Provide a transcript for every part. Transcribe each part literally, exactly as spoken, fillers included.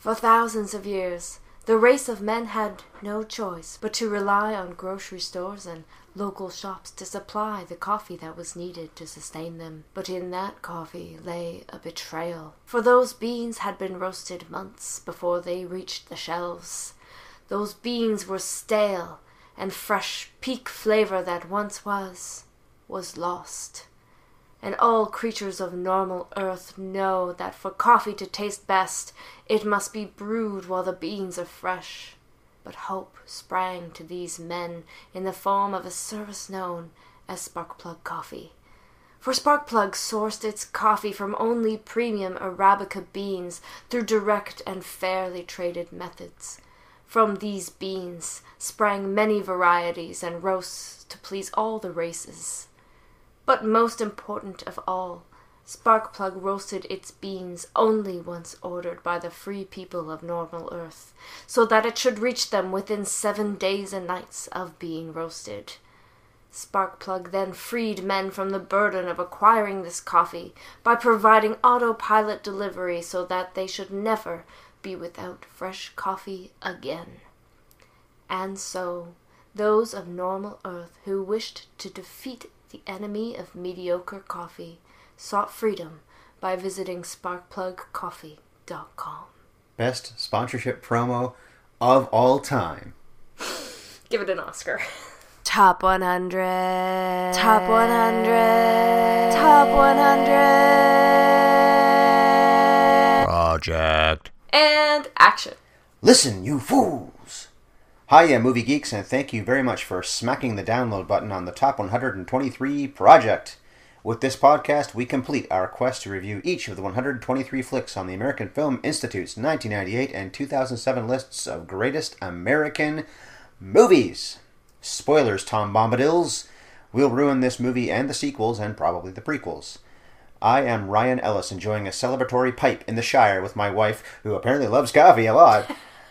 For thousands of years, the race of men had no choice but to rely on grocery stores and local shops to supply the coffee that was needed to sustain them. But in that coffee lay a betrayal, for those beans had been roasted months before they reached the shelves. Those beans were stale, and fresh peak flavor that once was, was lost. And all creatures of normal earth know that for coffee to taste best, it must be brewed while the beans are fresh. But hope sprang to these men in the form of a service known as Sparkplug Coffee. For Sparkplug sourced its coffee from only premium Arabica beans through direct and fairly traded methods. From these beans sprang many varieties and roasts to please all the races. But most important of all, Sparkplug roasted its beans only once ordered by the free people of normal Earth, so that it should reach them within seven days and nights of being roasted. Sparkplug then freed men from the burden of acquiring this coffee by providing autopilot delivery so that they should never be without fresh coffee again. And so, those of normal Earth who wished to defeat the enemy of mediocre coffee sought freedom by visiting sparkplug coffee dot com. Best sponsorship promo of all time. Give it an Oscar. Top one hundred. Top one hundred. Top one hundred. Project. And action. Listen, you fools. Hiya, movie geeks, and thank you very much for smacking the download button on the Top one hundred twenty-three Project. With this podcast, we complete our quest to review each of the one hundred twenty-three flicks on the American Film Institute's nineteen ninety-eight and two thousand seven lists of greatest American movies. Spoilers, Tom Bombadils. We'll ruin this movie and the sequels and probably the prequels. I am Ryan Ellis, enjoying a celebratory pipe in the Shire with my wife, who apparently loves coffee a lot,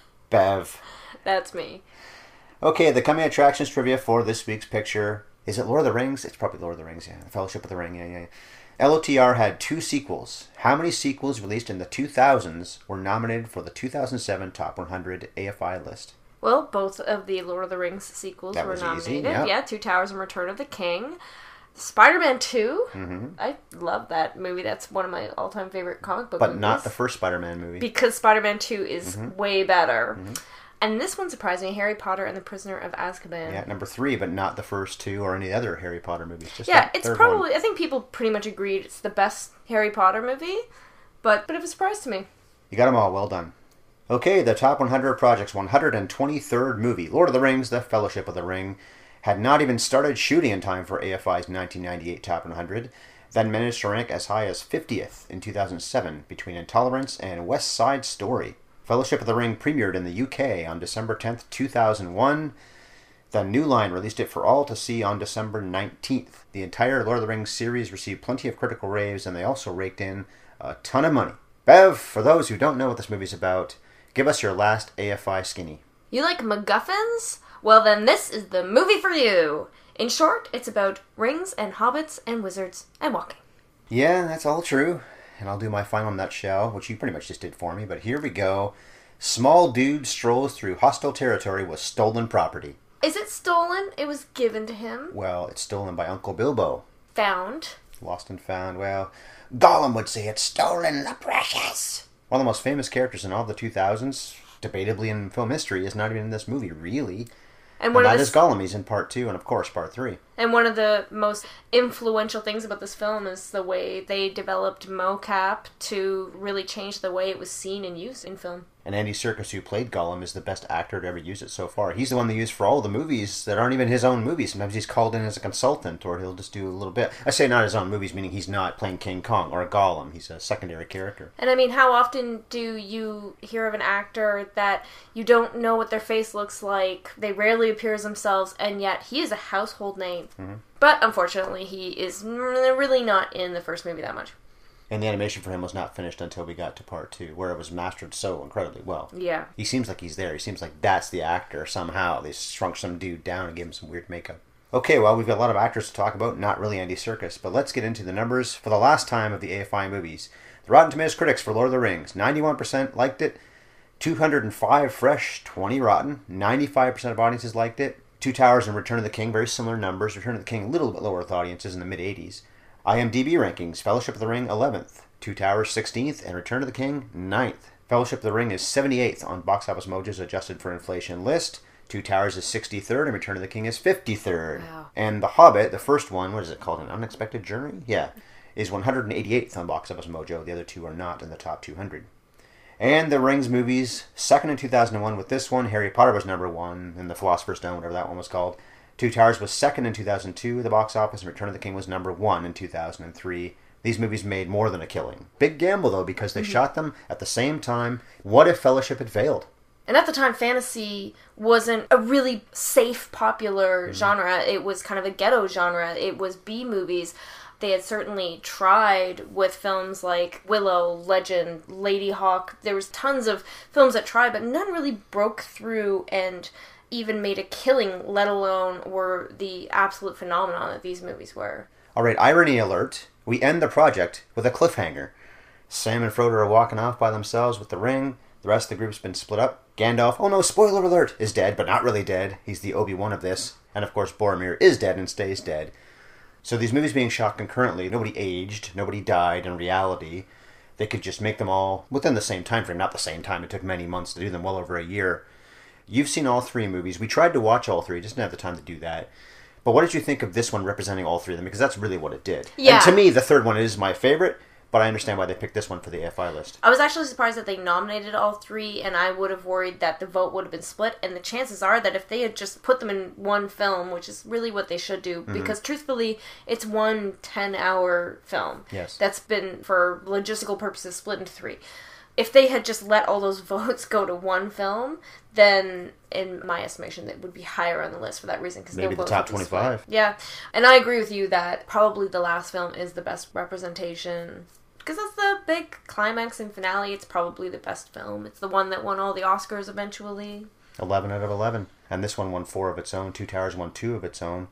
Bev. That's me. Okay, the coming attractions trivia for this week's picture. Is it Lord of the Rings? It's probably Lord of the Rings, yeah. Fellowship of the Ring, yeah, yeah, yeah. L O T R had two sequels. How many sequels released in the two thousands were nominated for the two thousand seven Top one hundred A F I list? Well, both of the Lord of the Rings sequels that were was nominated. Easy, yep. Yeah, Two Towers and Return of the King. Spider-Man two. Mm-hmm. I love that movie. That's one of my all-time favorite comic book but movies. But not the first Spider-Man movie. Because Spider-Man two is mm-hmm. way better. Mm-hmm. And this one surprised me, Harry Potter and the Prisoner of Azkaban. Yeah, number three, but not the first two or any other Harry Potter movies. Just yeah, it's third probably, one. I think people pretty much agreed it's the best Harry Potter movie, but, but it was a surprise to me. You got them all, well done. Okay, the Top one hundred Project's one hundred twenty-third movie, Lord of the Rings, The Fellowship of the Ring, had not even started shooting in time for A F I's nineteen ninety-eight Top one hundred, then managed to rank as high as fiftieth in two thousand seven between Intolerance and West Side Story. Fellowship of the Ring premiered in the U K on December tenth, two thousand one. The New Line released it for all to see on December nineteenth. The entire Lord of the Rings series received plenty of critical raves, and they also raked in a ton of money. Bev, for those who don't know what this movie's about, give us your last A F I skinny. You like MacGuffins? Well then this is the movie for you. In short, it's about rings and hobbits and wizards and walking. Yeah, that's all true. And I'll do my final nutshell, which you pretty much just did for me, but here we go. Small dude strolls through hostile territory with stolen property. Is it stolen? It was given to him. Well, it's stolen by Uncle Bilbo. Found. Lost and found. Well, Gollum would say it's stolen, the precious. One of the most famous characters in all the two thousands, debatably in film history, is not even in this movie, really. And, one and that is Gollum. He's in part two, and of course part three. And one of the most influential things about this film is the way they developed mocap to really change the way it was seen and used in film. And Andy Serkis, who played Gollum, is the best actor to ever use it so far. He's the one they use for all the movies that aren't even his own movies. Sometimes he's called in as a consultant, or he'll just do a little bit. I say not his own movies, meaning he's not playing King Kong or a Gollum. He's a secondary character. And I mean, how often do you hear of an actor that you don't know what their face looks like, they rarely appear as themselves, and yet he is a household name. Mm-hmm. But unfortunately, he is really not in the first movie that much. And the animation for him was not finished until we got to part two, where it was mastered so incredibly well. Yeah. He seems like he's there. He seems like that's the actor somehow. They shrunk some dude down and gave him some weird makeup. Okay, well, we've got a lot of actors to talk about, not really Andy Serkis, but let's get into the numbers for the last time of the A F I movies. The Rotten Tomatoes critics for Lord of the Rings, ninety-one percent liked it, two hundred five fresh, twenty rotten. ninety-five percent of audiences liked it. Two Towers and Return of the King, very similar numbers. Return of the King a little bit lower with audiences in the mid-eighties. IMDb rankings, Fellowship of the Ring, eleventh. Two Towers, sixteenth. And Return of the King, ninth. Fellowship of the Ring is seventy-eighth on Box Office Mojo's adjusted for inflation list. Two Towers is sixty-third, and Return of the King is fifty-third. Wow. And The Hobbit, the first one, what is it called, An Unexpected Journey? Yeah, is one hundred eighty-eighth on Box Office Mojo. The other two are not in the top two hundred. And the Rings movies, second in two thousand one with this one. Harry Potter was number one, and The Philosopher's Stone, whatever that one was called. Two Towers was second in two thousand two at the box office, and Return of the King was number one in two thousand three. These movies made more than a killing. Big gamble, though, because they mm-hmm. shot them at the same time. What if Fellowship had failed? And at the time, fantasy wasn't a really safe, popular mm-hmm. genre. It was kind of a ghetto genre. It was B movies. They had certainly tried with films like Willow, Legend, Lady Hawk. There was tons of films that tried, but none really broke through and even made a killing, let alone were the absolute phenomenon that these movies were. All right, irony alert. We end the project with a cliffhanger. Sam and Frodo are walking off by themselves with the ring. The rest of the group's been split up. Gandalf, oh no, spoiler alert, is dead, but not really dead. He's the Obi-Wan of this. And of course, Boromir is dead and stays dead. So these movies being shot concurrently, nobody aged, nobody died in reality. They could just make them all within the same time frame. Not the same time, it took many months to do them, well over a year. You've seen all three movies. We tried to watch all three, just didn't have the time to do that. But what did you think of this one representing all three of them? Because that's really what it did. Yeah. And to me, the third one is my favorite, but I understand why they picked this one for the A F I list. I was actually surprised that they nominated all three, and I would have worried that the vote would have been split. And the chances are that if they had just put them in one film, which is really what they should do, mm-hmm. because truthfully, it's one ten-hour film. Yes. That's been, for logistical purposes, split into three. If they had just let all those votes go to one film, then, in my estimation, it would be higher on the list for that reason. Cause Maybe the top twenty-five. Yeah. And I agree with you that probably the last film is the best representation. Because that's the big climax and finale. It's probably the best film. It's the one that won all the Oscars eventually. eleven out of eleven. And this one won four of its own. Two Towers won two of its own.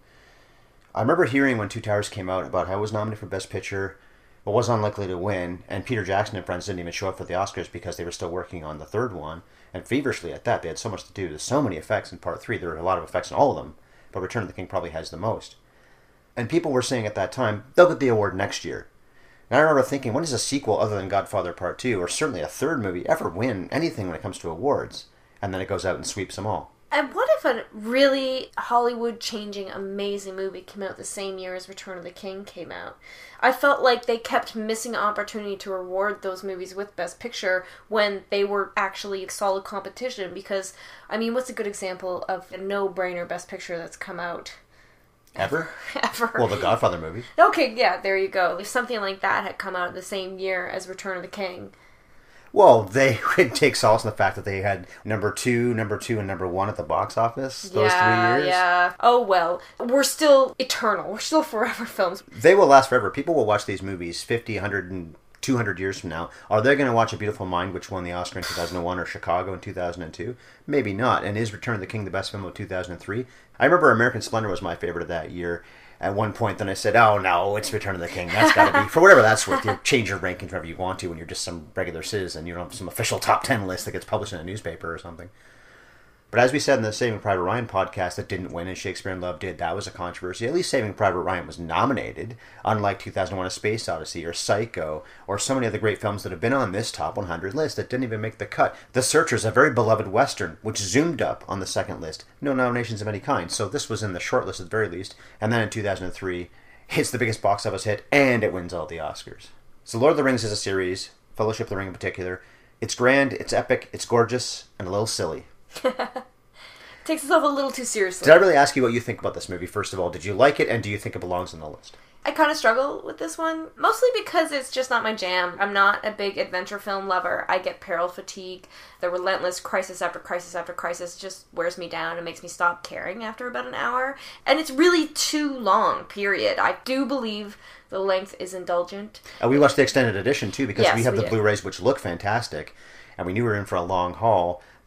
I remember hearing when Two Towers came out about how it was nominated for Best Picture, but was unlikely to win, and Peter Jackson and friends didn't even show up for the Oscars because they were still working on the third one, and feverishly at that. They had so much to do. There's so many effects in part three. There are a lot of effects in all of them, but Return of the King probably has the most. And people were saying at that time, they'll get the award next year. And I remember thinking, when does a sequel other than Godfather Part two, or certainly a third movie, ever win anything when it comes to awards? And then it goes out and sweeps them all. And what if a really Hollywood-changing, amazing movie came out the same year as Return of the King came out? I felt like they kept missing an opportunity to reward those movies with Best Picture when they were actually solid competition. Because, I mean, what's a good example of a no-brainer Best Picture that's come out? Ever? Ever. Well, the Godfather movies. Okay, yeah, there you go. If something like that had come out the same year as Return of the King. Well, they would take solace in the fact that they had number two, number two, and number one at the box office those yeah, three years. Yeah, oh well. We're still eternal. We're still forever films. They will last forever. People will watch these movies fifty, one hundred, and two hundred years from now. Are they going to watch A Beautiful Mind, which won the Oscar in two thousand one, or Chicago in two thousand two? Maybe not. And is Return of the King the best film of two thousand three? I remember American Splendor was my favorite of that year. At one point, then I said, oh, no, it's Return of the King. That's got to be, for whatever that's worth, you change your rankings whenever you want to when you're just some regular citizen. You don't have some official top ten list that gets published in a newspaper or something. But as we said in the Saving Private Ryan podcast that didn't win, and Shakespeare in Love did, that was a controversy. At least Saving Private Ryan was nominated, unlike two thousand one A Space Odyssey or Psycho, or so many of the great films that have been on this top one hundred list that didn't even make the cut. The Searchers, a very beloved Western, which zoomed up on the second list. No nominations of any kind, so this was in the short list at the very least. And then in two thousand three, it's the biggest box office hit, and it wins all the Oscars. So Lord of the Rings is a series, Fellowship of the Ring in particular. It's grand, it's epic, it's gorgeous, and a little silly. Takes itself a little too seriously. Did I really ask you what you think about this movie, first of all? Did you like it, and do you think it belongs on the list? I kind of struggle with this one, mostly because it's just not my jam. I'm not a big adventure film lover. I get peril fatigue. The relentless crisis after crisis after crisis just wears me down and makes me stop caring after about an hour. And it's really too long, period. I do believe the length is indulgent. Uh, we watched the extended edition, too, because yes, we have we the did. Blu-rays, which look fantastic, and we knew we were in for a long haul.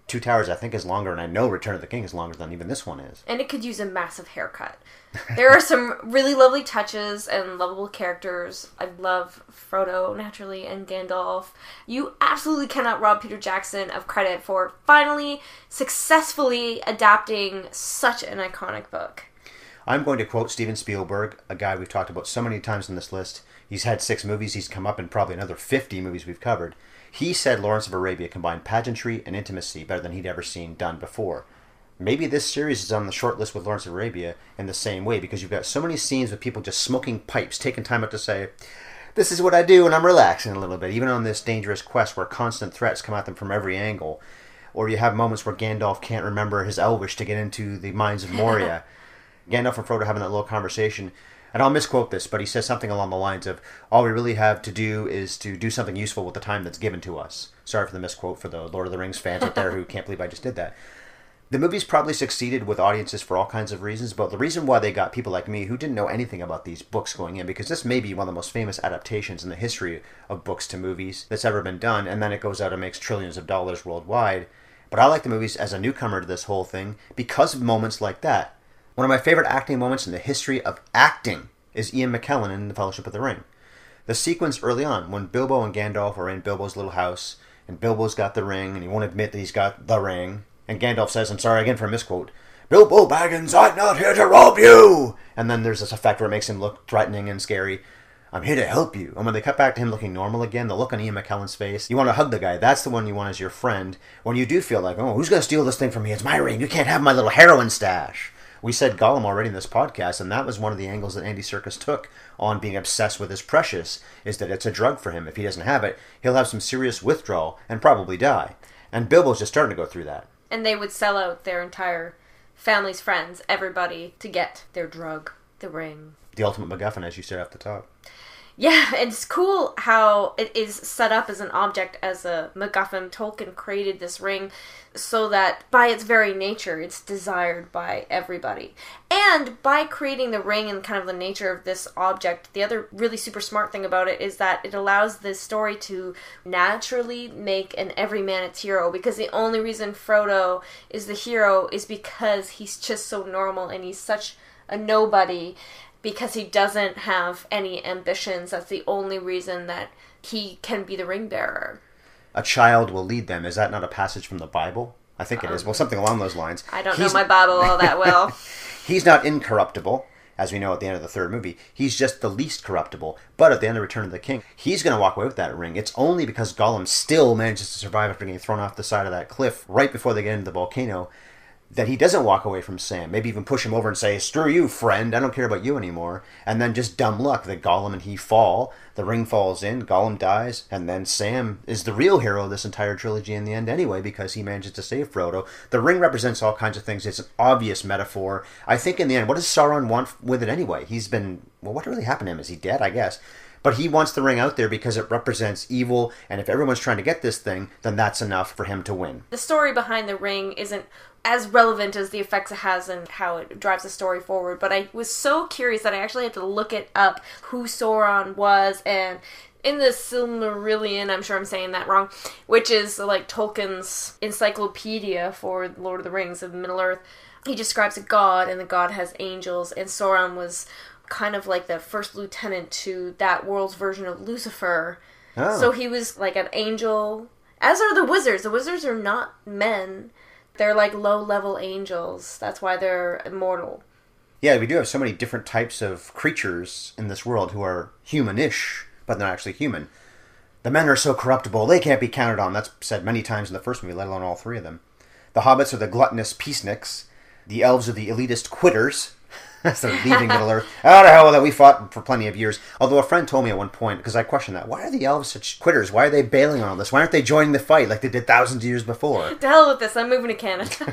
Two Towers, I think, is longer, and I know Return of the King is longer than even this one is. And it could use a massive haircut. There are some really lovely touches and lovable characters. I love Frodo, naturally, and Gandalf. You absolutely cannot rob Peter Jackson of credit for finally successfully adapting such an iconic book. I'm going to quote Steven Spielberg, a guy we've talked about so many times in this list. He's had six movies. He's come up in probably another fifty movies we've covered. He said Lawrence of Arabia combined pageantry and intimacy better than he'd ever seen done before. Maybe this series is on the short list with Lawrence of Arabia in the same way, because you've got so many scenes with people just smoking pipes, taking time out to say, this is what I do when I'm relaxing a little bit, even on this dangerous quest where constant threats come at them from every angle. Or you have moments where Gandalf can't remember his Elvish to get into the mines of Moria. Gandalf and Frodo having that little conversation. And I'll misquote this, but he says something along the lines of, all we really have to do is to do something useful with the time that's given to us. Sorry for the misquote for the Lord of the Rings fans out there who can't believe I just did that. The movie's probably succeeded with audiences for all kinds of reasons, but the reason why they got people like me who didn't know anything about these books going in, because this may be one of the most famous adaptations in the history of books to movies that's ever been done, and then it goes out and makes trillions of dollars worldwide. But I like the movies as a newcomer to this whole thing because of moments like that. One of my favorite acting moments in the history of acting is Ian McKellen in The Fellowship of the Ring. The sequence early on, when Bilbo and Gandalf are in Bilbo's little house, and Bilbo's got the ring, and he won't admit that he's got the ring, and Gandalf says, I'm sorry again for a misquote, Bilbo Baggins, I'm not here to rob you! And then there's this effect where it makes him look threatening and scary. I'm here to help you. And when they cut back to him looking normal again, the look on Ian McKellen's face, you want to hug the guy. That's the one you want as your friend. When you do feel like, oh, who's going to steal this thing from me? It's my ring. You can't have my little heroin stash. We said Gollum already in this podcast, and that was one of the angles that Andy Serkis took on being obsessed with his precious, is that it's a drug for him. If he doesn't have it, he'll have some serious withdrawal and probably die. And Bilbo's just starting to go through that. And they would sell out their entire family's friends, everybody, to get their drug, the ring. The ultimate MacGuffin, as you said off the top. Yeah, it's cool how it is set up as an object, as a MacGuffin. Tolkien created this ring so that by its very nature, it's desired by everybody. And by creating the ring and kind of the nature of this object, the other really super smart thing about it is that it allows this story to naturally make an everyman its hero, because the only reason Frodo is the hero is because he's just so normal and he's such a nobody. Because he doesn't have any ambitions. That's the only reason that he can be the ring bearer. A child will lead them. Is that not a passage from the Bible? I think um, it is. Well, something along those lines. I don't He's... know my Bible all that well. He's not incorruptible, as we know at the end of the third movie. He's just the least corruptible. But at the end of Return of the King, he's going to walk away with that ring. It's only because Gollum still manages to survive after getting thrown off the side of that cliff right before they get into the volcano that he doesn't walk away from Sam. Maybe even push him over and say, screw you, friend, I don't care about you anymore. And then just dumb luck that Gollum and he fall, the ring falls in, Gollum dies, and then Sam is the real hero of this entire trilogy in the end anyway, because he manages to save Frodo. The ring represents all kinds of things. It's an obvious metaphor. I think in the end, what does Sauron want with it anyway? He's been, well, what really happened to him? Is he dead? I guess. But he wants the ring out there because it represents evil, and if everyone's trying to get this thing, then that's enough for him to win. The story behind the ring isn't as relevant as the effects it has and how it drives the story forward, but I was so curious that I actually had to look it up, who Sauron was, and in the Silmarillion, I'm sure I'm saying that wrong, which is like Tolkien's encyclopedia for Lord of the Rings of Middle-earth, he describes a god, and the god has angels, and Sauron was kind of like the first lieutenant to that world's version of Lucifer. Oh. So he was like an angel, as are the wizards. The wizards are not men. They're like low-level angels. That's why they're immortal. Yeah, we do have so many different types of creatures in this world who are humanish, but not actually human. The men are so corruptible, they can't be counted on. That's said many times in the first movie, let alone all three of them. The hobbits are the gluttonous peaceniks. The elves are the elitist quitters. So leaving Middle-earth. Oh, the hell with it. We fought for plenty of years. Although a friend told me at one point, because I questioned that, why are the elves such quitters? Why are they bailing on all this? Why aren't they joining the fight like they did thousands of years before? To hell with this. I'm moving to Canada.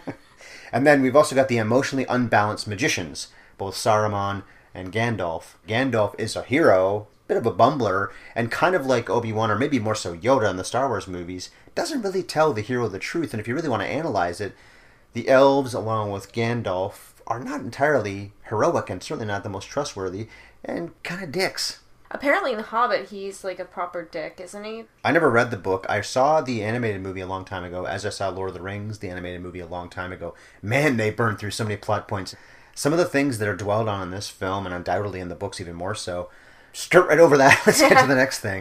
And then we've also got the emotionally unbalanced magicians, both Saruman and Gandalf. Gandalf is a hero, bit of a bumbler, and kind of like Obi-Wan, or maybe more so Yoda in the Star Wars movies, doesn't really tell the hero the truth. And if you really want to analyze it, the elves, along with Gandalf, are not entirely heroic and certainly not the most trustworthy, and kind of dicks. Apparently in The Hobbit, he's like a proper dick, isn't he? I never read the book. I saw the animated movie a long time ago, as I saw Lord of the Rings, the animated movie, a long time ago. Man, they burned through so many plot points. Some of the things that are dwelled on in this film, and undoubtedly in the books even more so, skirt right over that. Let's get to the next thing.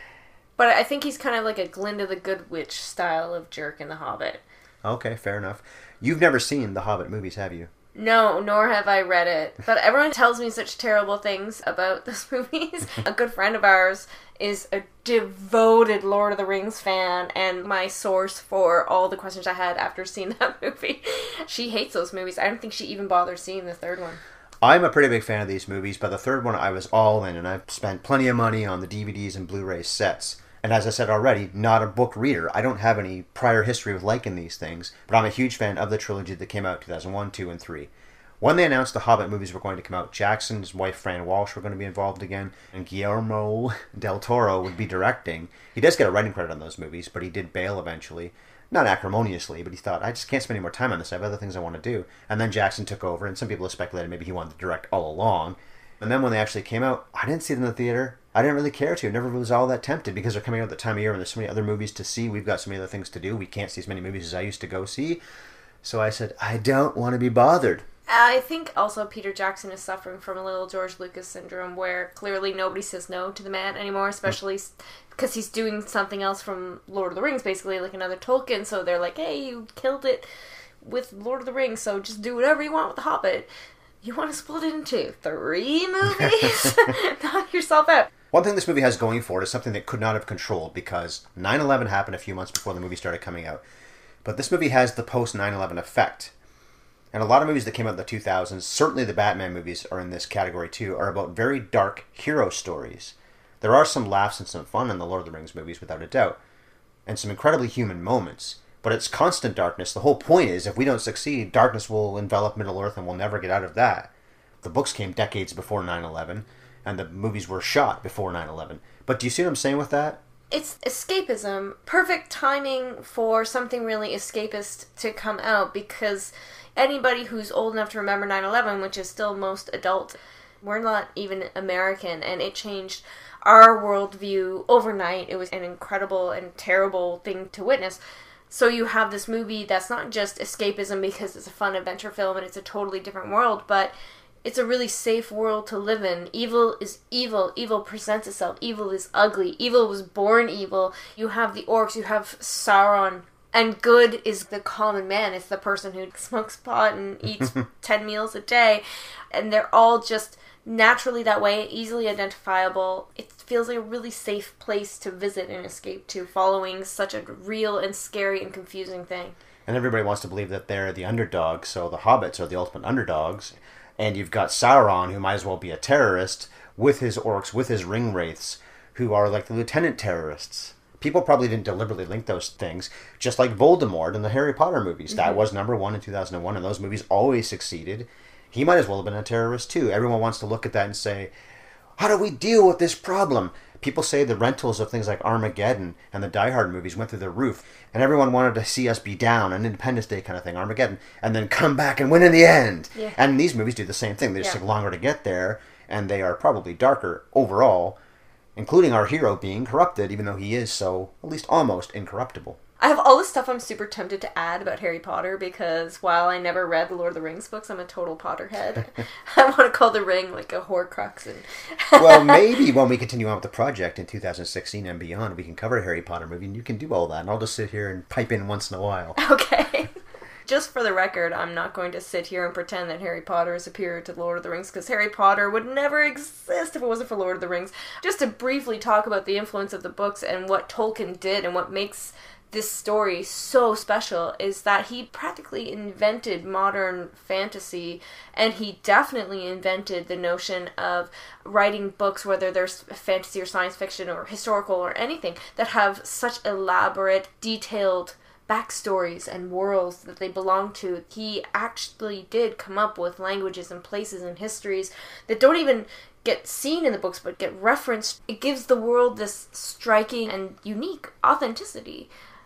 But I think he's kind of like a Glinda the Good Witch style of jerk in The Hobbit. Okay, fair enough. You've never seen the Hobbit movies, have you? No, nor have I read it. But everyone tells me such terrible things about those movies. A good friend of ours is a devoted Lord of the Rings fan, and my source for all the questions I had after seeing that movie. She hates those movies. I don't think she even bothered seeing the third one. I'm a pretty big fan of these movies, but the third one I was all in, and I've spent plenty of money on the D V Ds and Blu-ray sets. And as I said already, not a book reader. I don't have any prior history with liking these things, but I'm a huge fan of the trilogy that came out in two thousand one, two, and three. When they announced the Hobbit movies were going to come out, Jackson, his wife Fran Walsh were going to be involved again, and Guillermo del Toro would be directing. He does get a writing credit on those movies, but he did bail eventually. Not acrimoniously, but he thought, I just can't spend any more time on this. I have other things I want to do. And then Jackson took over, and some people have speculated maybe he wanted to direct all along. And then when they actually came out, I didn't see them in the theater. I didn't really care to. I never was all that tempted because they're coming out at the time of year and there's so many other movies to see. We've got so many other things to do. We can't see as many movies as I used to go see. So I said, I don't want to be bothered. I think also Peter Jackson is suffering from a little George Lucas syndrome where clearly nobody says no to the man anymore, especially because he's doing something else from Lord of the Rings, basically like another Tolkien. So they're like, hey, you killed it with Lord of the Rings, so just do whatever you want with The Hobbit. You want to split it into three movies? Knock yourself out. One thing this movie has going for it is something that could not have controlled because nine eleven happened a few months before the movie started coming out. But this movie has the post nine eleven effect. And a lot of movies that came out in the two thousands, certainly the Batman movies are in this category too, are about very dark hero stories. There are some laughs and some fun in the Lord of the Rings movies, without a doubt. And some incredibly human moments. But it's constant darkness. The whole point is, if we don't succeed, darkness will envelop Middle-earth and we'll never get out of that. The books came decades before nine eleven, and the movies were shot before nine eleven. But do you see what I'm saying with that? It's escapism. Perfect timing for something really escapist to come out, because anybody who's old enough to remember nine eleven, which is still most adult, we're not even American, and it changed our worldview overnight. It was an incredible and terrible thing to witness. So you have this movie that's not just escapism because it's a fun adventure film and it's a totally different world, but it's a really safe world to live in. Evil is evil. Evil presents itself. Evil is ugly. Evil was born evil. You have the orcs. You have Sauron. And good is the common man. It's the person who smokes pot and eats ten meals a day. And they're all just naturally that way, easily identifiable. It feels like a really safe place to visit and escape to, following such a real and scary and confusing thing. And everybody wants to believe that they're the underdog, so the hobbits are the ultimate underdogs. And you've got Sauron, who might as well be a terrorist, with his orcs, with his ring wraiths, who are like the lieutenant terrorists. People probably didn't deliberately link those things, just like Voldemort in the Harry Potter movies. Mm-hmm. That was number one in two thousand one, and those movies always succeeded. He might as well have been a terrorist too. Everyone wants to look at that and say, how do we deal with this problem? People say the rentals of things like Armageddon and the Die Hard movies went through the roof, and everyone wanted to see us be down, an Independence Day kind of thing, Armageddon, and then come back and win in the end. Yeah. And these movies do the same thing. They just yeah. take longer to get there, and they are probably darker overall, including our hero being corrupted, even though he is so, at least almost, incorruptible. I have all this stuff I'm super tempted to add about Harry Potter, because while I never read the Lord of the Rings books, I'm a total Potterhead. I want to call the ring like a Horcrux. And well, maybe when we continue on with the project in two thousand sixteen and beyond, we can cover a Harry Potter movie, and you can do all that, and I'll just sit here and pipe in once in a while. Okay. Just for the record, I'm not going to sit here and pretend that Harry Potter is superior to Lord of the Rings, because Harry Potter would never exist if it wasn't for Lord of the Rings. Just to briefly talk about the influence of the books and what Tolkien did and what makes this story so special is that he practically invented modern fantasy, and he definitely invented the notion of writing books, whether there's fantasy or science fiction or historical or anything, that have such elaborate, detailed backstories and worlds that they belong to. He actually did come up with languages and places and histories that don't even get seen in the books but get referenced. It gives the world this striking and unique authenticity.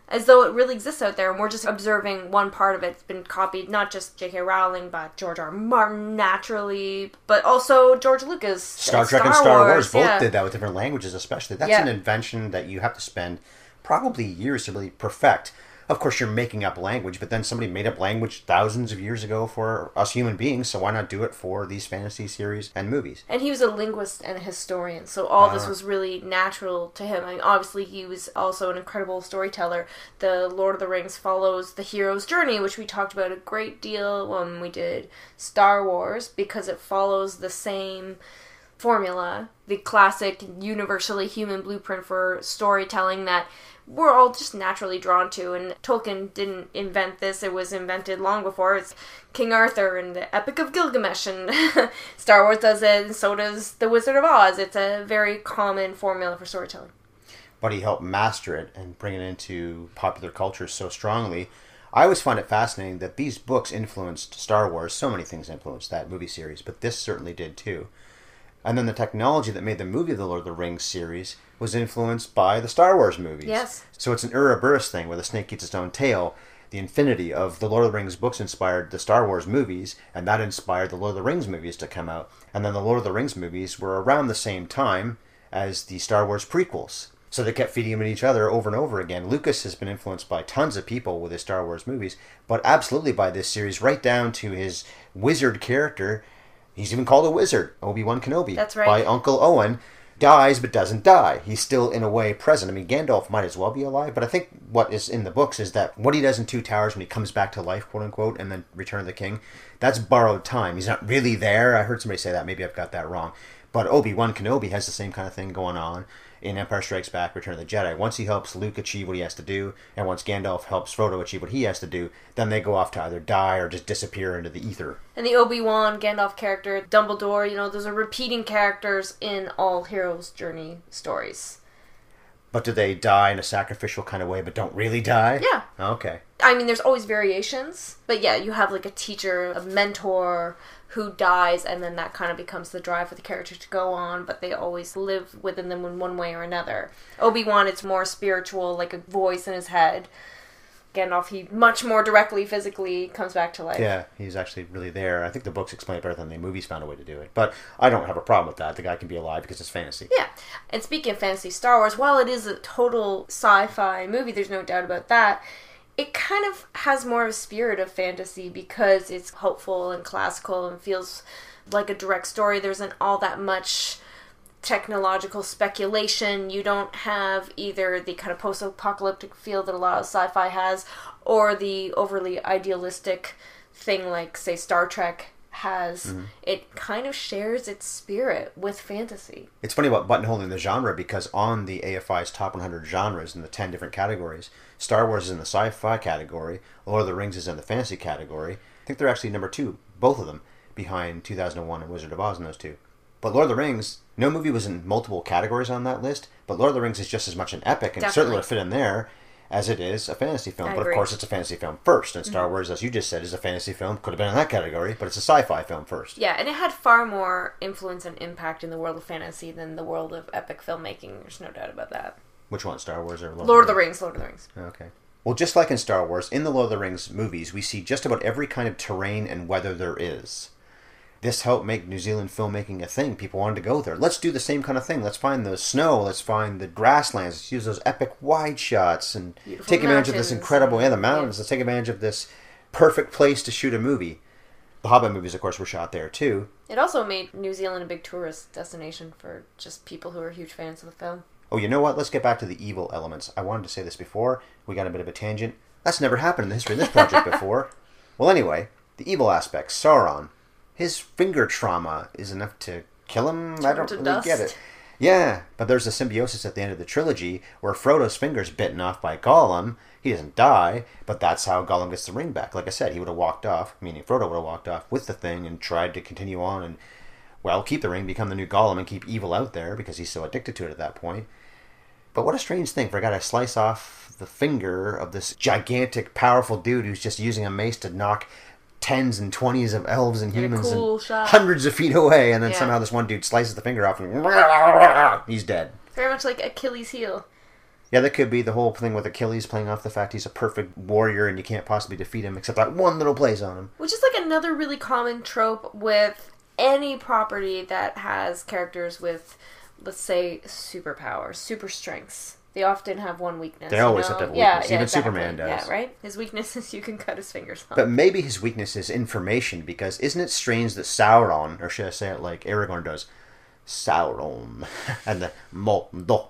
as though it really exists out there, and we're just observing one part of it. It's been copied, not just J K. Rowling, but George R. R. Martin, naturally, but also George Lucas. Star Trek Star and Star Wars, Wars both yeah. did that with different languages, especially. That's yeah. an invention that you have to spend probably years to really perfect. Of course, you're making up language, but then somebody made up language thousands of years ago for us human beings, so why not do it for these fantasy series and movies? And he was a linguist and a historian, so all uh, this was really natural to him. I mean, obviously, he was also an incredible storyteller. The Lord of the Rings follows the hero's journey, which we talked about a great deal when we did Star Wars, because it follows the same formula, the classic, universally human blueprint for storytelling that we're all just naturally drawn to, and Tolkien didn't invent this. It was invented long before. It's King Arthur and the Epic of Gilgamesh, and Star Wars does it, and so does The Wizard of Oz. It's a very common formula for storytelling. But he helped master it and bring it into popular culture so strongly. I always find it fascinating that these books influenced Star Wars. So many things influenced that movie series, but this certainly did too. And then the technology that made the movie of the Lord of the Rings series was influenced by the Star Wars movies. Yes. So it's an Ouroboros thing where the snake eats its own tail. The infinity of the Lord of the Rings books inspired the Star Wars movies, and that inspired the Lord of the Rings movies to come out. And then the Lord of the Rings movies were around the same time as the Star Wars prequels. So they kept feeding them at each other over and over again. Lucas has been influenced by tons of people with his Star Wars movies, but absolutely by this series, right down to his wizard character. He's even called a wizard, Obi-Wan Kenobi. That's right. By Uncle Owen. Dies but doesn't die. He's still, in a way, present. I mean, Gandalf might as well be alive, but I think what is in the books is that what he does in Two Towers when he comes back to life, quote-unquote, and then Return of the King, that's borrowed time. He's not really there. I heard somebody say that. Maybe I've got that wrong. But Obi-Wan Kenobi has the same kind of thing going on in Empire Strikes Back, Return of the Jedi. Once he helps Luke achieve what he has to do, and once Gandalf helps Frodo achieve what he has to do, then they go off to either die or just disappear into the ether. And the Obi-Wan, Gandalf character, Dumbledore, you know, those are repeating characters in all heroes' journey stories. But do they die in a sacrificial kind of way, but don't really die? Yeah. Okay. I mean, there's always variations, but yeah, you have like a teacher, a mentor who dies, and then that kind of becomes the drive for the character to go on, but they always live within them in one way or another. Obi-Wan, it's more spiritual, like a voice in his head. Gandalf, he much more directly, physically comes back to life. Yeah, he's actually really there. I think the books explain it better than the movies found a way to do it. But I don't have a problem with that. The guy can be alive because it's fantasy. Yeah. And speaking of fantasy, Star Wars, while it is a total sci-fi movie, there's no doubt about that, it kind of has more of a spirit of fantasy because it's hopeful and classical and feels like a direct story. There isn't all that much technological speculation. You don't have either the kind of post-apocalyptic feel that a lot of sci-fi has, or the overly idealistic thing like, say, Star Trek has. Mm-hmm. It kind of shares its spirit with fantasy. It's funny about buttonholing the genre, because on the A F I's top one hundred genres in the ten different categories, Star Wars is in the sci-fi category, Lord of the Rings is in the fantasy category. I think they're actually number two, both of them, behind two thousand one and Wizard of Oz in those two. But Lord of the Rings, no movie was in multiple categories on that list, but Lord of the Rings is just as much an epic, and Definitely. It certainly would fit in there as it is a fantasy film. I but agree. Of course it's a fantasy film first, and Star mm-hmm. Wars, as you just said, is a fantasy film. Could have been in that category, but it's a sci-fi film first. Yeah, and it had far more influence and impact in the world of fantasy than the world of epic filmmaking. There's no doubt about that. Which one, Star Wars or Lord, Lord of the Rings? Lord of the Rings. Okay. Well, just like in Star Wars, in the Lord of the Rings movies, we see just about every kind of terrain and weather there is. This helped make New Zealand filmmaking a thing. People wanted to go there. Let's do the same kind of thing. Let's find the snow. Let's find the grasslands. Let's use those epic wide shots and Beautiful take advantage of mountains. this incredible, yeah, the mountains. Yeah. Let's take advantage of this perfect place to shoot a movie. The Hobbit movies, of course, were shot there too. It also made New Zealand a big tourist destination for just people who are huge fans of the film. Oh, you know what? Let's get back to the evil elements. I wanted to say this before. We got a bit of a tangent. That's never happened in the history of this project before. Well, anyway, the evil aspects. Sauron. His finger trauma is enough to kill him? Turn I don't to really dust. get it. Yeah, but there's a symbiosis at the end of the trilogy where Frodo's finger's bitten off by Gollum. He doesn't die, but that's how Gollum gets the ring back. Like I said, he would have walked off, meaning Frodo would have walked off with the thing and tried to continue on and, well, keep the ring, become the new Gollum, and keep evil out there because he's so addicted to it at that point. But what a strange thing for a guy to slice off the finger of this gigantic, powerful dude who's just using a mace to knock tens and twenties of elves and Get a humans cool and shot. hundreds of feet away, and then Yeah. somehow this one dude slices the finger off and he's dead. Very much like Achilles' heel. Yeah, that could be the whole thing with Achilles playing off the fact he's a perfect warrior and you can't possibly defeat him except that one little place on him. Which is like another really common trope with any property that has characters with, let's say, superpowers, super strengths. They often have one weakness. They always you know? have to have a yeah, weakness. yeah, Even exactly. Superman does. Yeah, right? His weakness is you can cut his fingers off. But maybe his weakness is information, because isn't it strange that Sauron, or should I say it like Aragorn does, Sauron, and the Moldo.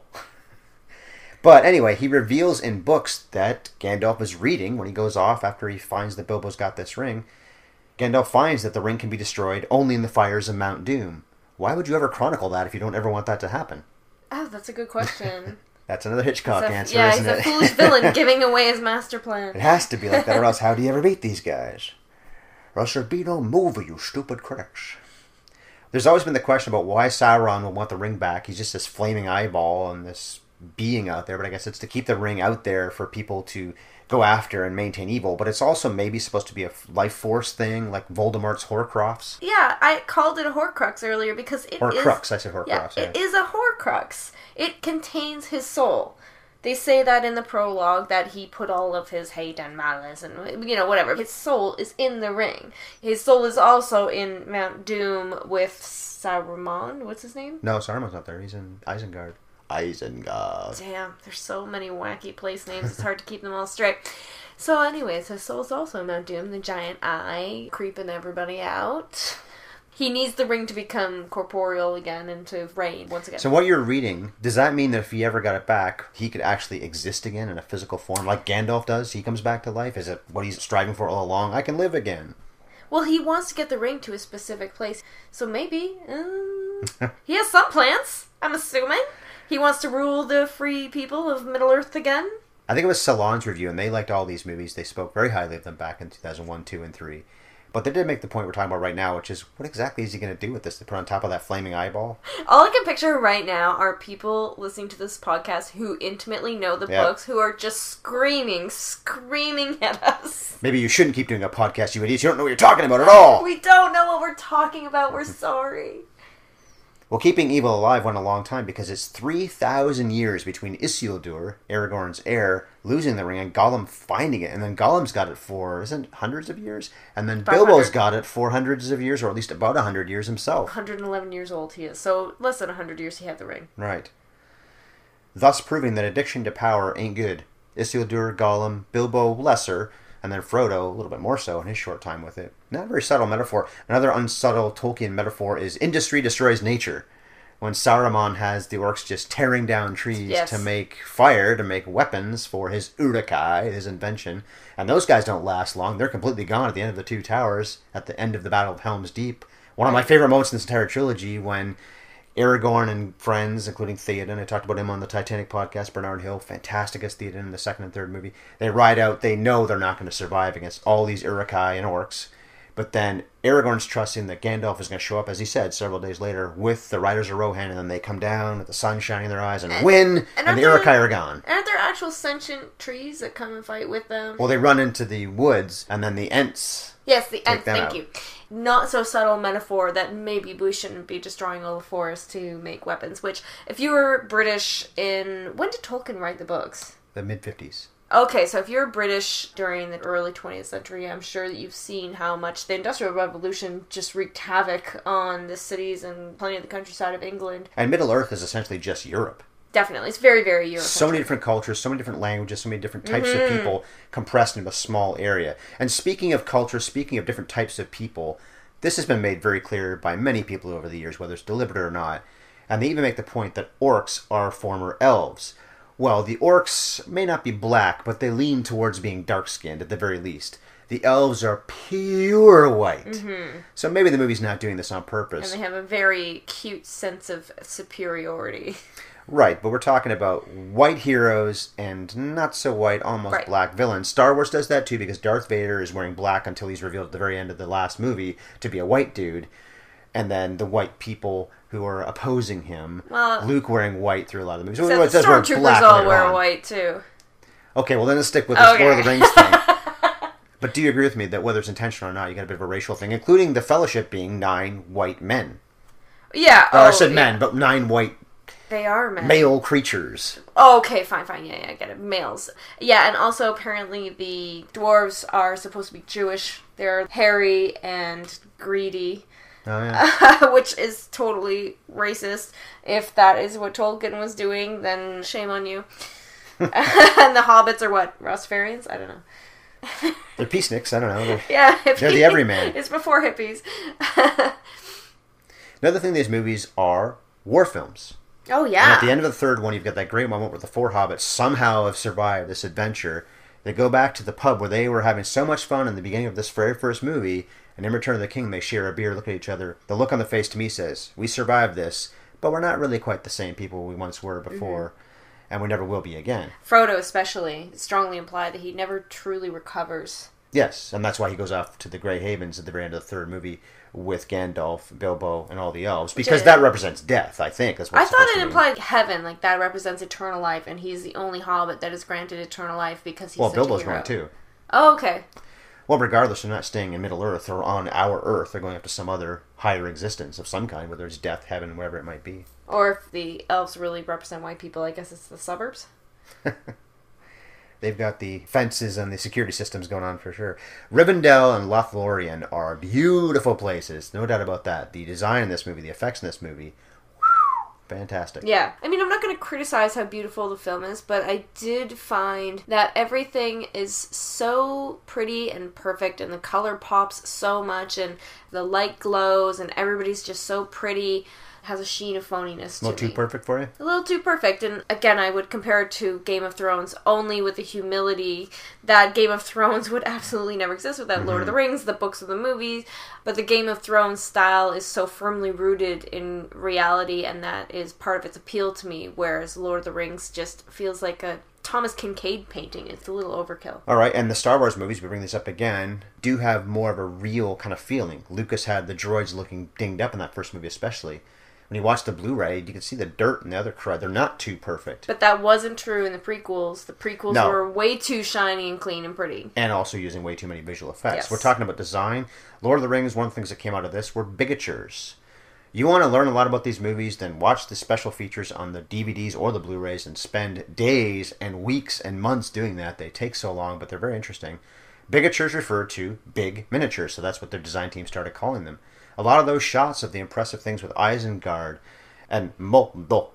But anyway, he reveals in books that Gandalf is reading when he goes off after he finds that Bilbo's got this ring. Gandalf finds that the ring can be destroyed only in the fires of Mount Doom. Why would you ever chronicle that if you don't ever want that to happen? Oh, that's a good question. That's another Hitchcock a, answer, yeah, isn't it? Yeah, he's a foolish villain giving away his master plan. It has to be like that, or else how do you ever beat these guys? Or else there'd be no movie, you stupid critics. There's always been the question about why Sauron will want the ring back. He's just this flaming eyeball and this being out there, but I guess it's to keep the ring out there for people to go after and maintain evil. But it's also maybe supposed to be a life force thing, like Voldemort's Horcrux. Yeah, I called it a Horcrux earlier because it Horcrux, is... I said Horcrux. Yeah, yeah, it is a Horcrux. It contains his soul. They say that in the prologue, that he put all of his hate and malice and, you know, whatever. His soul is in the ring. His soul is also in Mount Doom with Saruman. What's his name? No, Saruman's not there. He's in Isengard. Isengard. Damn, there's so many wacky place names. It's hard to keep them all straight. So anyways, his soul's also in Mount Doom, the giant eye, creeping everybody out. He needs the ring to become corporeal again and to reign once again. So what you're reading, does that mean that if he ever got it back, he could actually exist again in a physical form like Gandalf does? He comes back to life? Is it what he's striving for all along? I can live again. Well, he wants to get the ring to a specific place. So maybe, um, he has some plans, I'm assuming. He wants to rule the free people of Middle-earth again. I think it was Salon's review, and they liked all these movies. They spoke very highly of them back in two thousand one, two, and three. But they did make the point we're talking about right now, which is, what exactly is he going to do with this to put on top of that flaming eyeball? All I can picture right now are people listening to this podcast who intimately know the yeah. books, who are just screaming, screaming at us. Maybe you shouldn't keep doing a podcast, you idiots. You don't know what you're talking about at all. We don't know what we're talking about. We're sorry. Well, keeping evil alive went a long time because it's three thousand years between Isildur, Aragorn's heir, losing the ring and Gollum finding it. And then Gollum's got it for, isn't it hundreds of years? And then Bilbo's got it for hundreds of years, or at least about one hundred years himself. one hundred eleven years old he is. So less than one hundred years he had the ring. Right. Thus proving that addiction to power ain't good. Isildur, Gollum, Bilbo lesser, and then Frodo a little bit more so in his short time with it. Not a very subtle metaphor. Another unsubtle Tolkien metaphor is industry destroys nature. When Saruman has the orcs just tearing down trees yes. to make fire, to make weapons for his Uruk-hai, his invention. And those guys don't last long. They're completely gone at the end of the Two Towers, at the end of the Battle of Helm's Deep. One of my favorite moments in this entire trilogy when Aragorn and friends, including Theoden, I talked about him on the Titanic podcast, Bernard Hill, fantastic as Theoden in the second and third movie. They ride out, they know they're not going to survive against all these Uruk-hai and orcs. But then Aragorn's trusting that Gandalf is going to show up, as he said, several days later with the Riders of Rohan, and then they come down with the sun shining in their eyes and, and win, and, and the Uruk-hai are gone. Aren't there actual sentient trees that come and fight with them? Well, they run into the woods, and then the Ents. Yes, the Ents, thank out. you. Not so subtle metaphor that maybe we shouldn't be destroying all the forest to make weapons, which, if you were British in... When did Tolkien write the books? The mid-fifties. Okay, so if you're British during the early twentieth century, I'm sure that you've seen how much the Industrial Revolution just wreaked havoc on the cities and plenty of the countryside of England. And Middle-earth is essentially just Europe. Definitely. It's very, very Europe. So many different cultures, so many different languages, so many different types mm-hmm. of people compressed into a small area. And speaking of culture, speaking of different types of people, this has been made very clear by many people over the years, whether it's deliberate or not. And they even make the point that orcs are former elves. Well, the orcs may not be black, but they lean towards being dark-skinned at the very least. The elves are pure white. Mm-hmm. So maybe the movie's not doing this on purpose. And they have a very cute sense of superiority. Right, but we're talking about white heroes and not so white, almost right. black villains. Star Wars does that too, because Darth Vader is wearing black until he's revealed at the very end of the last movie to be a white dude. And then the white people who are opposing him, well, Luke wearing white through a lot of the movies. So the Stormtroopers all wear on. white too. Okay, well then let's stick with the okay. Lord of the Rings thing. But do you agree with me that whether it's intentional or not, you got a bit of a racial thing, including the Fellowship being nine white men? Yeah. Or oh, I said yeah. men, but nine white They are men. Male creatures. Oh, okay, fine, fine. Yeah, yeah, I get it. Males. Yeah, and also apparently the dwarves are supposed to be Jewish. They're hairy and greedy. Oh, yeah. Which is totally racist. If that is what Tolkien was doing, then shame on you. And the hobbits are what? Rastafarians? I don't know. They're peaceniks. I don't know. They're, yeah, hippie. They're the everyman. It's before hippies. Another thing these movies are war films. Oh, yeah. And at the end of the third one, you've got that great moment where the four hobbits somehow have survived this adventure. They go back to the pub where they were having so much fun in the beginning of this very first movie, and in Return of the King, they share a beer, look at each other. The look on the face to me says, we survived this, but we're not really quite the same people we once were before, mm-hmm. and we never will be again. Frodo especially strongly implied that he never truly recovers. Yes, and that's why he goes off to the Grey Havens at the very end of the third movie with Gandalf, Bilbo, and all the elves, because that represents death, I think. That's what I thought it implied heaven, like that represents eternal life, and he's the only hobbit that is granted eternal life because he's well, such Bilbo's a hero. one too. Oh, okay. Well, regardless, they're not staying in Middle-earth or on our Earth. They're going up to some other higher existence of some kind, whether it's death, heaven, wherever it might be. Or if the elves really represent white people, I guess it's the suburbs. They've got the fences and the security systems going on for sure. Rivendell and Lothlorien are beautiful places, no doubt about that. The design in this movie, the effects in this movie, whew, fantastic. Yeah. I mean, I'm not going to criticize how beautiful the film is, but I did find that everything is so pretty and perfect, and the color pops so much, and the light glows, and everybody's just so pretty. Has a sheen of phoniness to A little me. too perfect for you? A little too perfect. And again, I would compare it to Game of Thrones only with the humility that Game of Thrones would absolutely never exist without mm-hmm. Lord of the Rings, the books of the movies. But the Game of Thrones style is so firmly rooted in reality, and that is part of its appeal to me, whereas Lord of the Rings just feels like a Thomas Kincaid painting. It's a little overkill. All right, and the Star Wars movies, we bring this up again, do have more of a real kind of feeling. Lucas had the droids looking dinged up in that first movie especially. When you watch the Blu-ray, you can see the dirt and the other crud. They're not too perfect. But that wasn't true in the prequels. The prequels no. were way too shiny and clean and pretty. And also using way too many visual effects. Yes. We're talking about design. Lord of the Rings, one of the things that came out of this were bigatures. You want to learn a lot about these movies, then watch the special features on the D V Ds or the Blu-rays and spend days and weeks and months doing that. They take so long, but they're very interesting. Bigatures refer to big miniatures, so that's what their design team started calling them. A lot of those shots of the impressive things with Isengard and Moldo.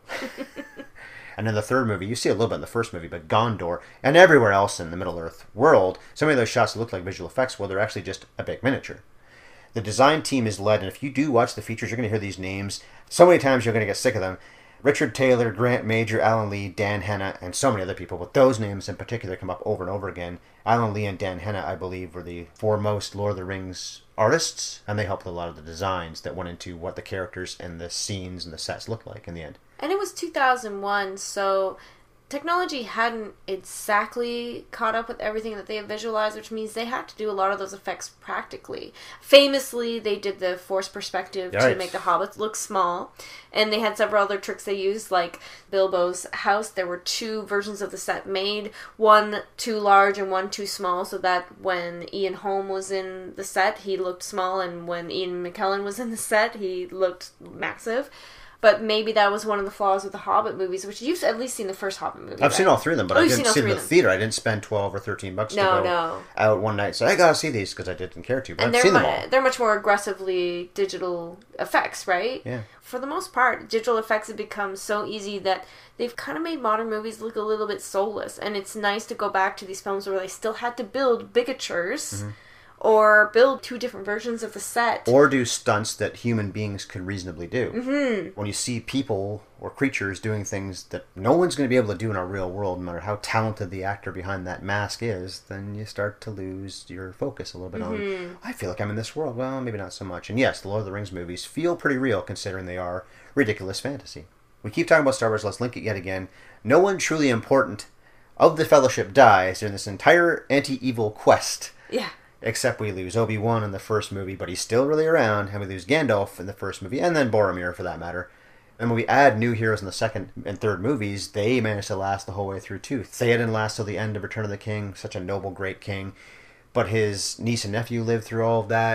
And in the third movie, you see a little bit in the first movie, but Gondor and everywhere else in the Middle-earth world, so many of those shots look like visual effects, well, they're actually just a big miniature. The design team is led, and if you do watch the features, you're going to hear these names so many times you're going to get sick of them. Richard Taylor, Grant Major, Alan Lee, Dan Henna, and so many other people, but those names in particular come up over and over again. Alan Lee and Dan Henna, I believe, were the foremost Lord of the Rings artists, and they helped with a lot of the designs that went into what the characters and the scenes and the sets looked like in the end. And it was two thousand one, so technology hadn't exactly caught up with everything that they had visualized, which means they had to do a lot of those effects practically. Famously, they did the forced perspective right. to make the hobbits look small, and they had several other tricks they used, like Bilbo's house. There were two versions of the set made, one too large and one too small, so that when Ian Holm was in the set, he looked small, and when Ian McKellen was in the set, he looked massive. But maybe that was one of the flaws with the Hobbit movies, which you've at least seen the first Hobbit movie. I've right? seen all three of them, but oh, I didn't see them in the them. theater. I didn't spend twelve or thirteen bucks no, to go no. out one night. So I gotta see these because I didn't care to. But and I've seen mu- them all. They're much more aggressively digital effects, right? Yeah. For the most part, digital effects have become so easy that they've kind of made modern movies look a little bit soulless. And it's nice to go back to these films where they still had to build bigatures. Mm-hmm. Or build two different versions of the set. Or do stunts that human beings could reasonably do. Mm-hmm. When you see people or creatures doing things that no one's going to be able to do in our real world, no matter how talented the actor behind that mask is, then you start to lose your focus a little bit mm-hmm. on, I feel like I'm in this world. Well, maybe not so much. And yes, the Lord of the Rings movies feel pretty real considering they are ridiculous fantasy. We keep talking about Star Wars. Let's link it yet again. No one truly important of the Fellowship dies during this entire anti-evil quest. Yeah. Except we lose Obi-Wan in the first movie, but he's still really around, and we lose Gandalf in the first movie, and then Boromir for that matter. And when we add new heroes in the second and third movies, they manage to last the whole way through too. Theoden lasts till the end of Return of the King, such a noble, great king. But his niece and nephew lived through all of that.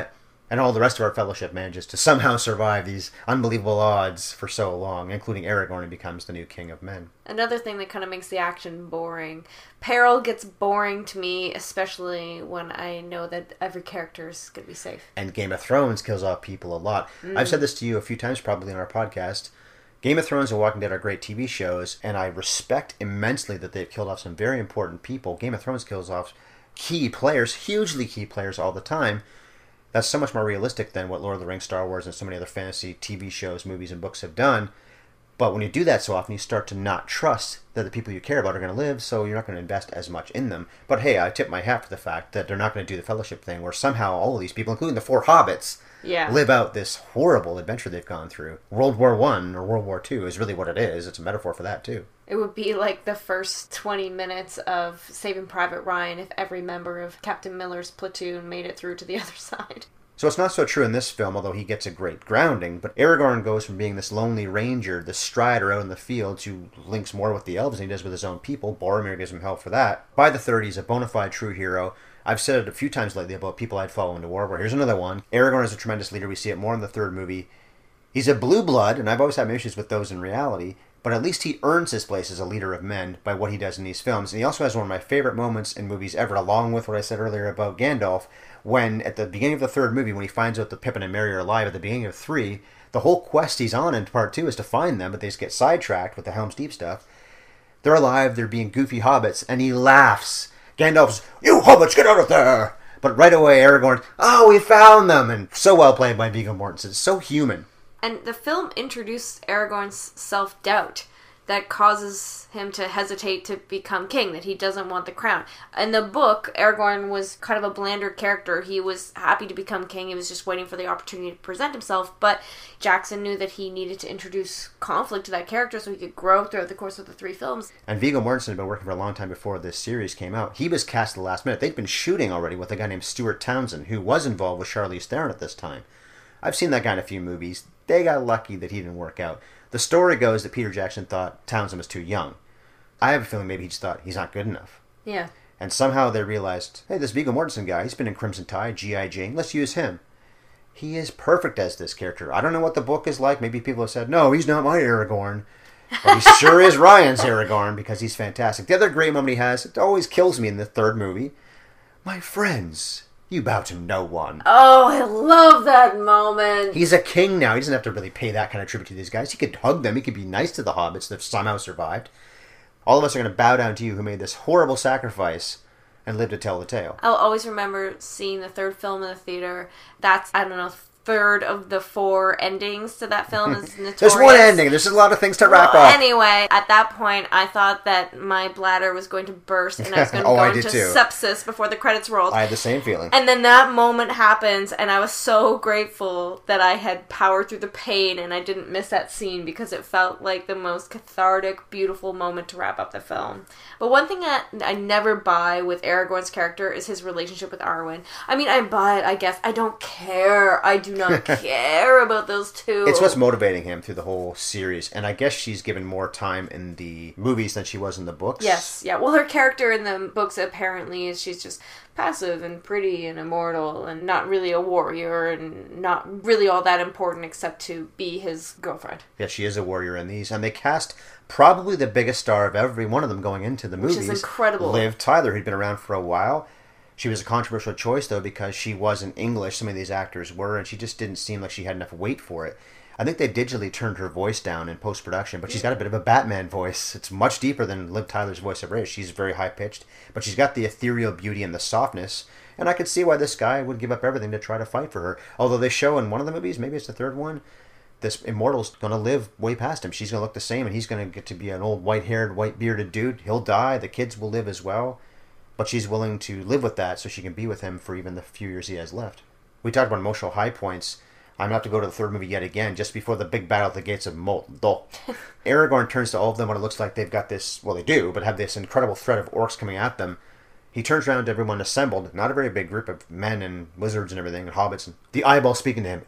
And all the rest of our fellowship manages to somehow survive these unbelievable odds for so long, including Aragorn, who becomes the new king of men. Another thing that kind of makes the action boring. Peril gets boring to me, especially when I know that every character is going to be safe. And Game of Thrones kills off people a lot. Mm. I've said this to you a few times probably on our podcast. Game of Thrones and Walking Dead are great T V shows, and I respect immensely that they've killed off some very important people. Game of Thrones kills off key players, hugely key players all the time. That's so much more realistic than what Lord of the Rings, Star Wars, and so many other fantasy T V shows, movies, and books have done. But when you do that so often, you start to not trust that the people you care about are going to live, so you're not going to invest as much in them. But hey, I tip my hat for the fact that they're not going to do the Fellowship thing, where somehow all of these people, including the four hobbits, yeah. live out this horrible adventure they've gone through. World War One or World War Two is really what it is. It's a metaphor for that, too. It would be like the first twenty minutes of Saving Private Ryan if every member of Captain Miller's platoon made it through to the other side. So it's not so true in this film, although he gets a great grounding, but Aragorn goes from being this lonely ranger, this strider out in the fields who links more with the elves than he does with his own people. Boromir gives him help for that. By the thirties, a bona fide true hero. I've said it a few times lately about people I'd follow into war, but here's another one. Aragorn is a tremendous leader. We see it more in the third movie. He's a blue blood, and I've always had issues with those in reality, but at least he earns his place as a leader of men by what he does in these films. And he also has one of my favorite moments in movies ever, along with what I said earlier about Gandalf, when at the beginning of the third movie, when he finds out that Pippin and Merry are alive at the beginning of three, the whole quest he's on in part two is to find them, but they just get sidetracked with the Helm's Deep stuff. They're alive, they're being goofy hobbits, and he laughs. Gandalf's, "You hobbits, get out of there!" But right away, Aragorn, "Oh, we found them!" And so well played by Viggo Mortensen. It's so human. And the film introduced Aragorn's self-doubt that causes him to hesitate to become king, that he doesn't want the crown. In the book, Aragorn was kind of a blander character. He was happy to become king. He was just waiting for the opportunity to present himself. But Jackson knew that he needed to introduce conflict to that character so he could grow throughout the course of the three films. And Viggo Mortensen had been working for a long time before this series came out. He was cast at the last minute. They'd been shooting already with a guy named Stuart Townsend, who was involved with Charlize Theron at this time. I've seen that guy in a few movies. They got lucky that he didn't work out. The story goes that Peter Jackson thought Townsend was too young. I have a feeling maybe he just thought he's not good enough. Yeah. And somehow they realized, hey, this Viggo Mortensen guy, he's been in Crimson Tide, G I. Jane, let's use him. He is perfect as this character. I don't know what the book is like. Maybe people have said, no, he's not my Aragorn. But he sure is Ryan's Aragorn because he's fantastic. The other great moment he has, it always kills me in the third movie. My friends, you bow to no one. Oh, I love that moment. He's a king now. He doesn't have to really pay that kind of tribute to these guys. He could hug them. He could be nice to the hobbits that have somehow survived. All of us are going to bow down to you who made this horrible sacrifice and lived to tell the tale. I'll always remember seeing the third film in the theater. That's, I don't know, third of the four endings to that film is notorious. There's one ending. There's a lot of things to wrap well, up. Anyway, at that point, I thought that my bladder was going to burst and I was going to oh, go I into did too. sepsis before the credits rolled. I had the same feeling. And then that moment happens, and I was so grateful that I had powered through the pain and I didn't miss that scene because it felt like the most cathartic, beautiful moment to wrap up the film. But one thing that I never buy with Aragorn's character is his relationship with Arwen. I mean, I buy it, I guess. I don't care. I do not care about those two. It's what's motivating him through the whole series, and I guess she's given more time in the movies than she was in the books. Yes, yeah. Well, her character in the books apparently is she's just passive and pretty and immortal and not really a warrior and not really all that important except to be his girlfriend. Yeah, she is a warrior in these, and they cast probably the biggest star of every one of them going into the movies. Which is incredible. Liv Tyler, who'd been around for a while. She was a controversial choice, though, because she wasn't English. Some of these actors were, and she just didn't seem like she had enough weight for it. I think they digitally turned her voice down in post-production, but she's got a bit of a Batman voice. It's much deeper than Liv Tyler's voice ever is. She's very high-pitched, but she's got the ethereal beauty and the softness, and I could see why this guy would give up everything to try to fight for her. Although they show in one of the movies, maybe it's the third one, this immortal's going to live way past him. She's going to look the same, and he's going to get to be an old white-haired, white-bearded dude. He'll die. The kids will live as well. But she's willing to live with that so she can be with him for even the few years he has left. We talked about emotional high points. I'm going to have to go to the third movie yet again, just before the big battle at the gates of Mordor. Aragorn turns to all of them when it looks like they've got this, well, they do, but have this incredible threat of orcs coming at them. He turns around to everyone assembled, not a very big group of men and wizards and everything, and hobbits, and the eyeball speaking to him,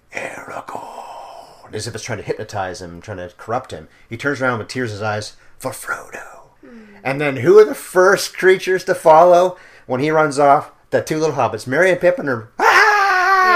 Aragorn, as if it's trying to hypnotize him, trying to corrupt him. He turns around with tears in his eyes, for Frodo. And then who are the first creatures to follow when he runs off? The two little hobbits, Merry and Pippin, are ah!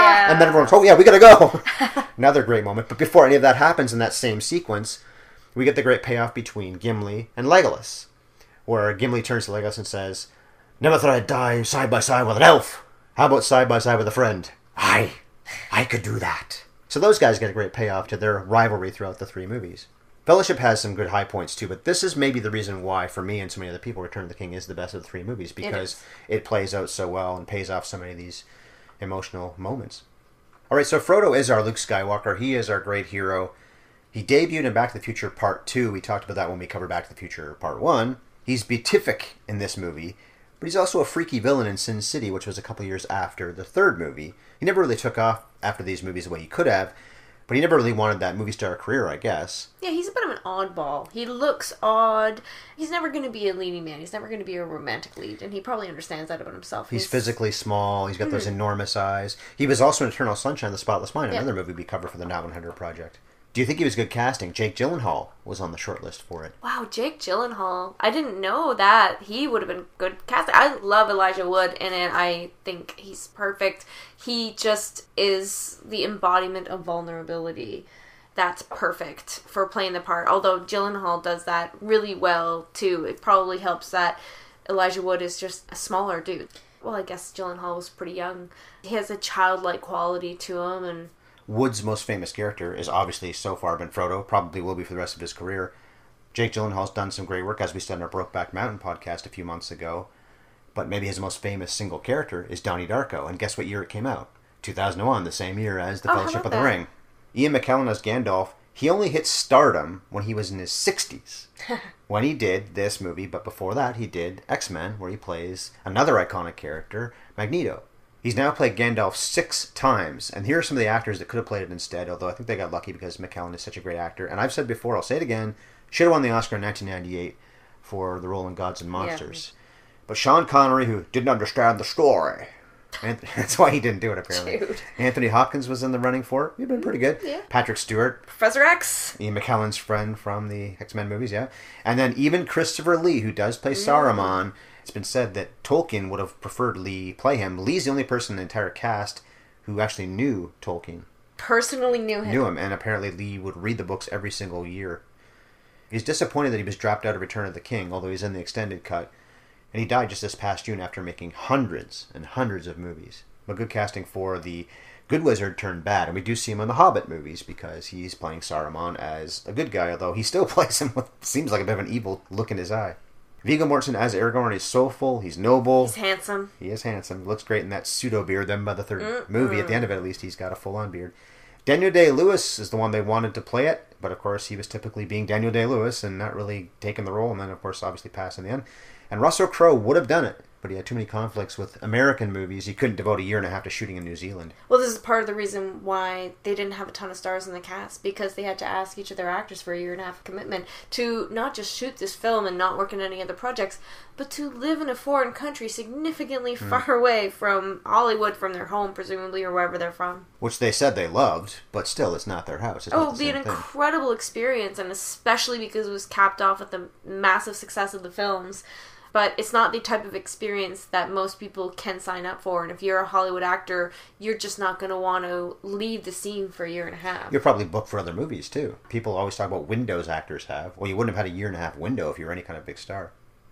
Yeah. And then everyone's, oh yeah, we gotta go. Another great moment. But before any of that happens in that same sequence, we get the great payoff between Gimli and Legolas, where Gimli turns to Legolas and says, never thought I'd die side by side with an elf. How about side by side with a friend? Aye, I could do that. So those guys get a great payoff to their rivalry throughout the three movies. Fellowship has some good high points too, but this is maybe the reason why, for me and so many other people, Return of the King is the best of the three movies, because it, it plays out so well and pays off so many of these emotional moments. Alright, so Frodo is our Luke Skywalker. He is our great hero. He debuted in Back to the Future Part two. We talked about that when we covered Back to the Future Part one. He's beatific in this movie, but he's also a freaky villain in Sin City, which was a couple years after the third movie. He never really took off after these movies the way he could have, but he never really wanted that movie star career, I guess. Yeah, he's a bit of an oddball. He looks odd. He's never going to be a leading man. He's never going to be a romantic lead, and he probably understands that about himself. He's, he's physically small. He's got mm. those enormous eyes. He was also in Eternal Sunshine of the Spotless Mind, yeah. another movie we covered for the Not one hundred Project. Do you think he was good casting? Jake Gyllenhaal was on the short list for it. Wow, Jake Gyllenhaal. I didn't know that. He would have been good casting. I love Elijah Wood, and I think he's perfect. He just is the embodiment of vulnerability. That's perfect for playing the part. Although Gyllenhaal does that really well, too. It probably helps that Elijah Wood is just a smaller dude. Well, I guess Gyllenhaal was pretty young. He has a childlike quality to him, and Wood's most famous character is obviously so far been Frodo, probably will be for the rest of his career. Jake Gyllenhaal's done some great work, as we said in our Brokeback Mountain podcast a few months ago, but maybe his most famous single character is Donnie Darko, and guess what year it came out? two thousand one, the same year as The oh, Fellowship of the that? Ring. Ian McKellen as Gandalf, he only hit stardom when he was in his sixties, when he did this movie, but before that he did X-Men, where he plays another iconic character, Magneto. He's now played Gandalf six times, and here are some of the actors that could have played it instead, although I think they got lucky because McKellen is such a great actor. And I've said before, I'll say it again, should have won the Oscar in nineteen ninety-eight for the role in Gods and Monsters. Yeah. But Sean Connery, who didn't understand the story, and that's why he didn't do it, apparently. Dude. Anthony Hopkins was in the running for it. He'd been pretty good. Yeah. Patrick Stewart. Professor X. Ian McKellen's friend from the X-Men movies, yeah. And then even Christopher Lee, who does play Saruman. Mm. It's been said that Tolkien would have preferred Lee play him. Lee's the only person in the entire cast who actually knew Tolkien. Personally knew him. Knew him, and apparently Lee would read the books every single year. He's disappointed that he was dropped out of Return of the King, although he's in the extended cut. And he died just this past June after making hundreds and hundreds of movies. But good casting for the good wizard turned bad. And we do see him in the Hobbit movies because he's playing Saruman as a good guy, although he still plays him with seems like a bit of an evil look in his eye. Viggo Mortensen as Aragorn is soulful, he's noble. He's handsome. He is handsome. He looks great in that pseudo-beard. Then by the third Mm-mm. movie, at the end of it at least, he's got a full-on beard. Daniel Day-Lewis is the one they wanted to play it, but of course he was typically being Daniel Day-Lewis and not really taking the role, and then of course obviously passed in the end. And Russell Crowe would have done it, but he had too many conflicts with American movies. He couldn't devote a year and a half to shooting in New Zealand. Well, this is part of the reason why they didn't have a ton of stars in the cast, because they had to ask each of their actors for a year and a half of commitment to not just shoot this film and not work in any other projects, but to live in a foreign country significantly mm. far away from Hollywood, from their home, presumably, or wherever they're from. Which they said they loved, but still, it's not their house. It's oh, it would be an thing. Incredible experience, and especially because it was capped off with the massive success of the films. But it's not the type of experience that most people can sign up for. And if you're a Hollywood actor, you're just not going to want to leave the scene for a year and a half. You're probably booked for other movies, too. People always talk about windows actors have. Well, you wouldn't have had a year and a half window if you were any kind of big star.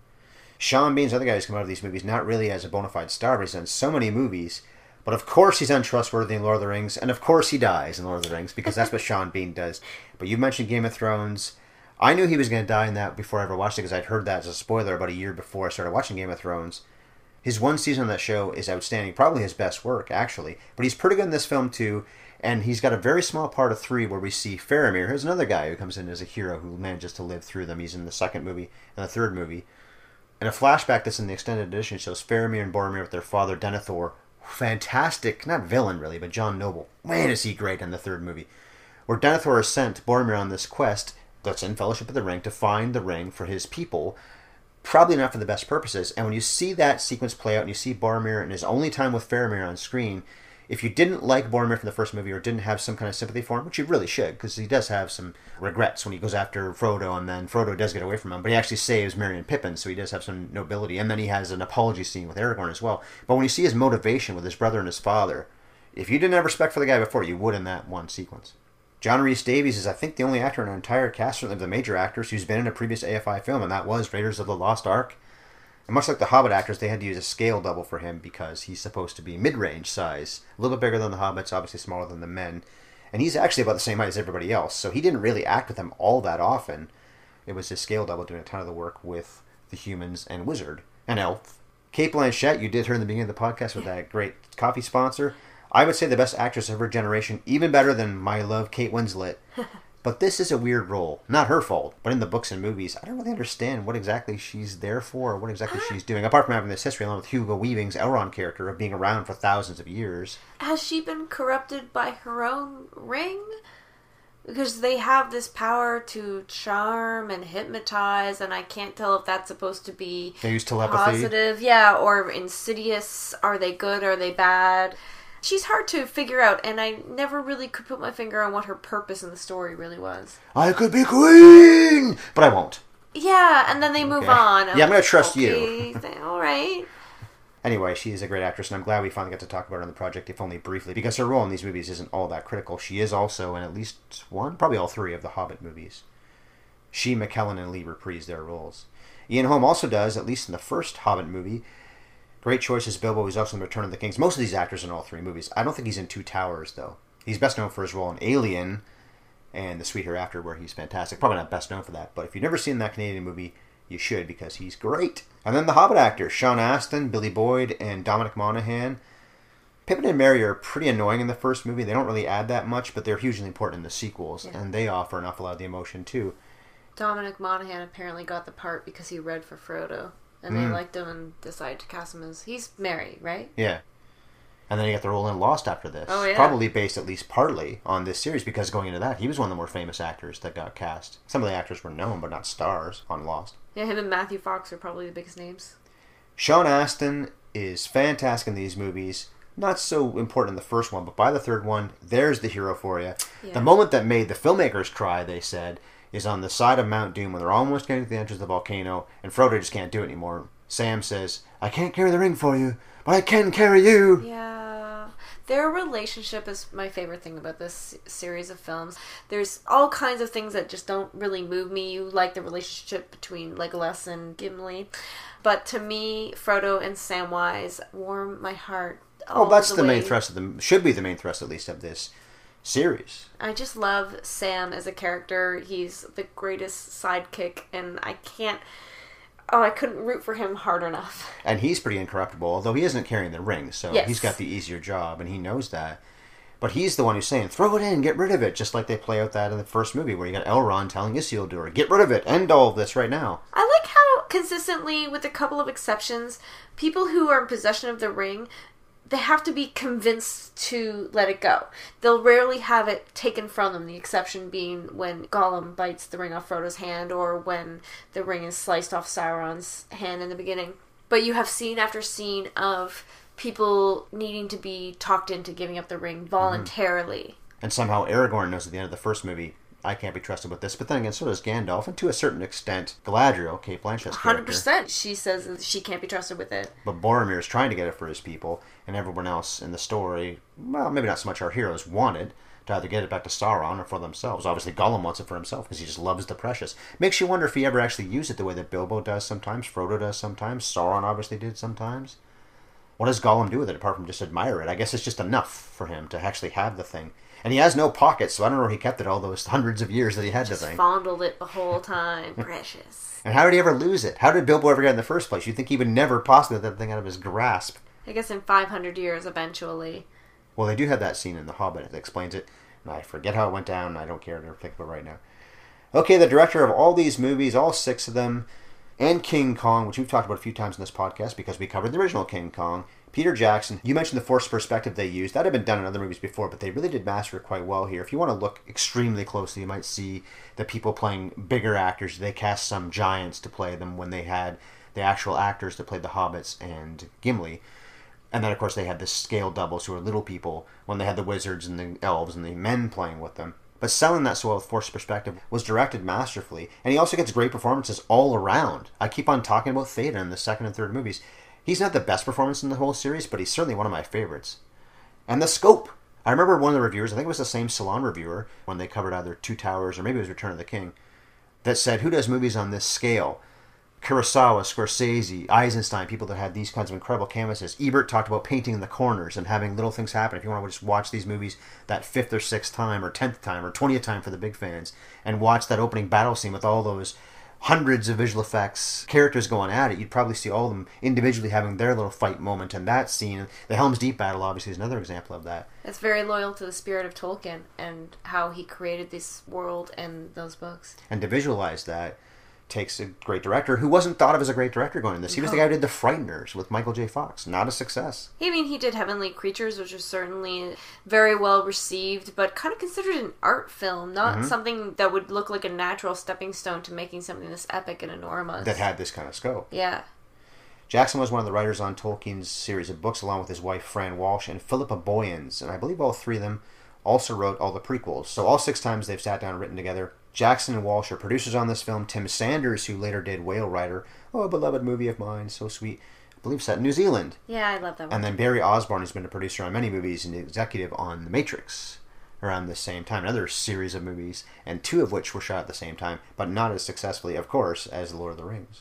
Sean Bean's other guy who's come out of these movies, not really as a bona fide star, but he's done so many movies. But of course he's untrustworthy in Lord of the Rings. And of course he dies in Lord of the Rings, because that's what Sean Bean does. But you mentioned Game of Thrones. I knew he was going to die in that before I ever watched it, because I'd heard that as a spoiler about a year before I started watching Game of Thrones. His one season on that show is outstanding, probably his best work, actually. But he's pretty good in this film, too, and he's got a very small part of three where we see Faramir, who's another guy who comes in as a hero who manages to live through them. He's in the second movie and the third movie. And a flashback that's in the extended edition shows Faramir and Boromir with their father, Denethor. Fantastic, not villain, really, but John Noble. Man, is he great in the third movie. Where Denethor has sent Boromir on this quest that's in Fellowship of the Ring to find the ring for his people, probably not for the best purposes. And when you see that sequence play out and you see Boromir and his only time with Faramir on screen, if you didn't like Boromir from the first movie or didn't have some kind of sympathy for him, which you really should, because he does have some regrets when he goes after Frodo, and then Frodo does get away from him, but he actually saves Merry and Pippin, so he does have some nobility. And then he has an apology scene with Aragorn as well. But when you see his motivation with his brother and his father, If you didn't have respect for the guy before, you would in that one sequence. John Rhys Davies is, I think, the only actor in an entire cast, certainly of the major actors, who's been in a previous A F I film, and that was Raiders of the Lost Ark. And much like the Hobbit actors, they had to use a scale double for him because he's supposed to be mid-range size. A little bit bigger than the Hobbits, obviously smaller than the men. And he's actually about the same height as everybody else, so he didn't really act with them all that often. It was his scale double doing a ton of the work with the humans and wizard and elf. Cate Blanchett, you did her in the beginning of the podcast with that great coffee sponsor. I would say the best actress of her generation, even better than my love Kate Winslet. But this is a weird role. Not her fault, but in the books and movies, I don't really understand what exactly she's there for or what exactly she's doing, apart from having this history along with Hugo Weaving's Elrond character of being around for thousands of years. Has she been corrupted by her own ring? Because they have this power to charm and hypnotize, and I can't tell if that's supposed to be they use telepathy. Positive, yeah, or insidious. Are they good? Are they bad? She's hard to figure out, and I never really could put my finger on what her purpose in the story really was. I could be queen, but I won't. Yeah, and then they move okay. on. I'm yeah, I'm going to trust okay, you. All right. Anyway, she is a great actress, and I'm glad we finally got to talk about her on the project, if only briefly, because her role in these movies isn't all that critical. She is also in at least one, probably all three of the Hobbit movies. She, McKellen, and Lee reprise their roles. Ian Holm also does, at least in the first Hobbit movie. Great choice as Bilbo. He's also in Return of the Kings. Most of these actors in all three movies. I don't think he's in Two Towers, though. He's best known for his role in Alien and The Sweet Hereafter, where he's fantastic. Probably not best known for that, but if you've never seen that Canadian movie, you should, because he's great. And then the Hobbit actors, Sean Astin, Billy Boyd, and Dominic Monaghan. Pippin and Merry are pretty annoying in the first movie. They don't really add that much, but they're hugely important in the sequels, yeah. And they offer an awful lot of the emotion, too. Dominic Monaghan apparently got the part because he read for Frodo. And mm. they liked him and decided to cast him as... He's Merry, right? Yeah. And then he got the role in Lost after this. Oh, yeah. Probably based at least partly on this series, because going into that, he was one of the more famous actors that got cast. Some of the actors were known, but not stars on Lost. Yeah, him and Matthew Fox are probably the biggest names. Sean Astin is fantastic in these movies. Not so important in the first one, but by the third one, there's the hero for you. Yeah. The moment that made the filmmakers cry, they said, is on the side of Mount Doom when they're almost getting to the entrance of the volcano, and Frodo just can't do it anymore. Sam says, I can't carry the ring for you, but I can carry you. Yeah. Their relationship is my favorite thing about this series of films. There's all kinds of things that just don't really move me. You like the relationship between Legolas and Gimli. But to me, Frodo and Samwise warm my heart. Oh, that's the, the main thrust of the... Should be the main thrust, at least, of this series. I just love Sam as a character. He's the greatest sidekick, and I can't... Oh, I couldn't root for him hard enough. And he's pretty incorruptible, although he isn't carrying the ring, so yes. He's got the easier job, and he knows that. But he's the one who's saying, throw it in, get rid of it, just like they play out that in the first movie, where you got Elrond telling Isildur, get rid of it, end all of this right now. I like how, consistently, with a couple of exceptions, people who are in possession of the ring... They have to be convinced to let it go. They'll rarely have it taken from them, the exception being when Gollum bites the ring off Frodo's hand or when the ring is sliced off Sauron's hand in the beginning. But you have scene after scene of people needing to be talked into giving up the ring voluntarily. Mm-hmm. And somehow Aragorn knows at the end of the first movie, I can't be trusted with this. But then again, so does Gandalf, and to a certain extent, Galadriel, Cate Blanchett's character. one hundred percent. She says that she can't be trusted with it. But Boromir is trying to get it for his people, and everyone else in the story, well, maybe not so much our heroes, wanted to either get it back to Sauron or for themselves. Obviously, Gollum wants it for himself because he just loves the precious. Makes you wonder if he ever actually used it the way that Bilbo does sometimes, Frodo does sometimes, Sauron obviously did sometimes. What does Gollum do with it apart from just admire it? I guess it's just enough for him to actually have the thing. And he has no pockets, so I don't know where he kept it all those hundreds of years that he had just the thing. Fondled it the whole time. Precious. And how did he ever lose it? How did Bilbo ever get it in the first place? You'd think he would never possibly let that thing out of his grasp. I guess in five hundred years, eventually. Well, they do have that scene in The Hobbit that explains it. And I forget how it went down. I don't care to think about it right now. Okay, the director of all these movies, all six of them, and King Kong, which we've talked about a few times in this podcast because we covered the original King Kong, Peter Jackson. You mentioned the forced perspective they used. That had been done in other movies before, but they really did master it quite well here. If you want to look extremely closely, you might see the people playing bigger actors. They cast some giants to play them when they had the actual actors that played the Hobbits and Gimli. And then, of course, they had the scale doubles who are little people when they had the wizards and the elves and the men playing with them. But selling that so well with forced perspective was directed masterfully. And he also gets great performances all around. I keep on talking about Theoden in the second and third movies. He's not the best performance in the whole series, but he's certainly one of my favorites. And the scope. I remember one of the reviewers, I think it was the same Salon reviewer, when they covered either Two Towers or maybe it was Return of the King, that said, who does movies on this scale? Kurosawa, Scorsese, Eisenstein, people that had these kinds of incredible canvases. Ebert talked about painting in the corners and having little things happen. If you want to just watch these movies that fifth or sixth time or tenth time or twentieth time for the big fans and watch that opening battle scene with all those hundreds of visual effects, characters going at it, you'd probably see all of them individually having their little fight moment. And that scene, the Helm's Deep battle, obviously, is another example of that. It's very loyal to the spirit of Tolkien and how he created this world and those books. And to visualize that takes a great director who wasn't thought of as a great director going into this. He was the guy who did The Frighteners with Michael J. Fox. Not a success. I mean, he did Heavenly Creatures, which was certainly very well received, but kind of considered an art film, not mm-hmm. something that would look like a natural stepping stone to making something this epic and enormous. That had this kind of scope. Yeah. Jackson was one of the writers on Tolkien's series of books, along with his wife Fran Walsh and Philippa Boyens, and I believe all three of them also wrote all the prequels. So all six times they've sat down and written together. Jackson and Walsh are producers on this film. Tim Sanders, who later did Whale Rider, oh, a beloved movie of mine, so sweet, I believe set in New Zealand. Yeah, I love that one. And then Barry Osborne has been a producer on many movies and executive on The Matrix around the same time. Another series of movies, and two of which were shot at the same time, but not as successfully, of course, as The Lord of the Rings.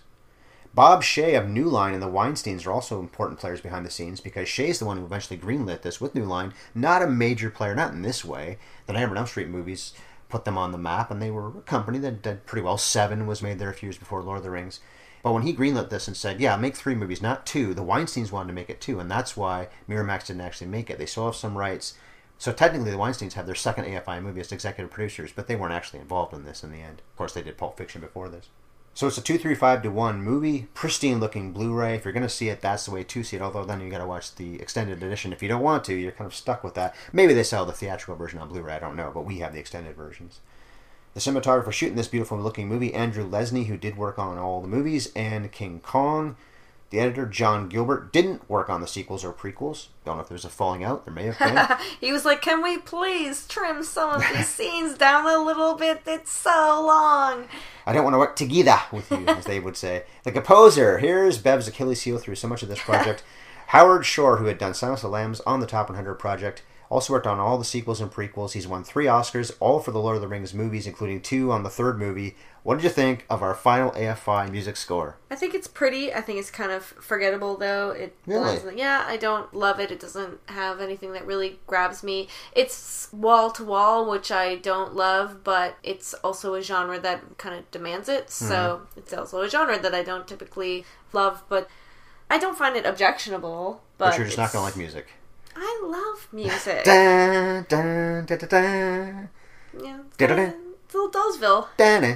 Bob Shaye of New Line and the Weinsteins are also important players behind the scenes because Shaye's the one who eventually greenlit this with New Line. Not a major player, not in this way. The Nightmare on Elm Street movies put them on the map, and they were a company that did pretty well. Seven was made there a few years before Lord of the Rings. But when he greenlit this and said, yeah, make three movies, not two, the Weinsteins wanted to make it two, and that's why Miramax didn't actually make it. They still have some rights. So technically the Weinsteins have their second A F I movie as executive producers, but they weren't actually involved in this in the end. Of course, they did Pulp Fiction before this. So it's a two three five to one movie, pristine looking Blu-ray. If you're going to see it, that's the way to see it, although then you got to watch the extended edition. If you don't want to, you're kind of stuck with that. Maybe they sell the theatrical version on Blu-ray, I don't know, but we have the extended versions. The cinematographer shooting this beautiful looking movie, Andrew Lesney, who did work on all the movies, and King Kong. The editor, John Gilbert, didn't work on the sequels or prequels. Don't know if there's a falling out. There may have been. He was like, can we please trim some of these scenes down a little bit? It's so long. I don't want to work together with you, as they would say. The composer. Here's Bev's Achilles heel through so much of this project. Howard Shore, who had done Silence of the Lambs on the Top one hundred project, also worked on all the sequels and prequels. He's won three Oscars, all for the Lord of the Rings movies, including two on the third movie. What did you think of our final A F I music score? I think it's pretty. I think it's kind of forgettable, though. It really? Doesn't, yeah, I don't love it. It doesn't have anything that really grabs me. It's wall-to-wall, which I don't love, but it's also a genre that kind of demands it. So mm-hmm. It's also a genre that I don't typically love, but I don't find it objectionable. But, but you're just not going to like music. I love music. Da, da, da, da, da. Yeah, da, da, da. It's little Dollsville. Da, da.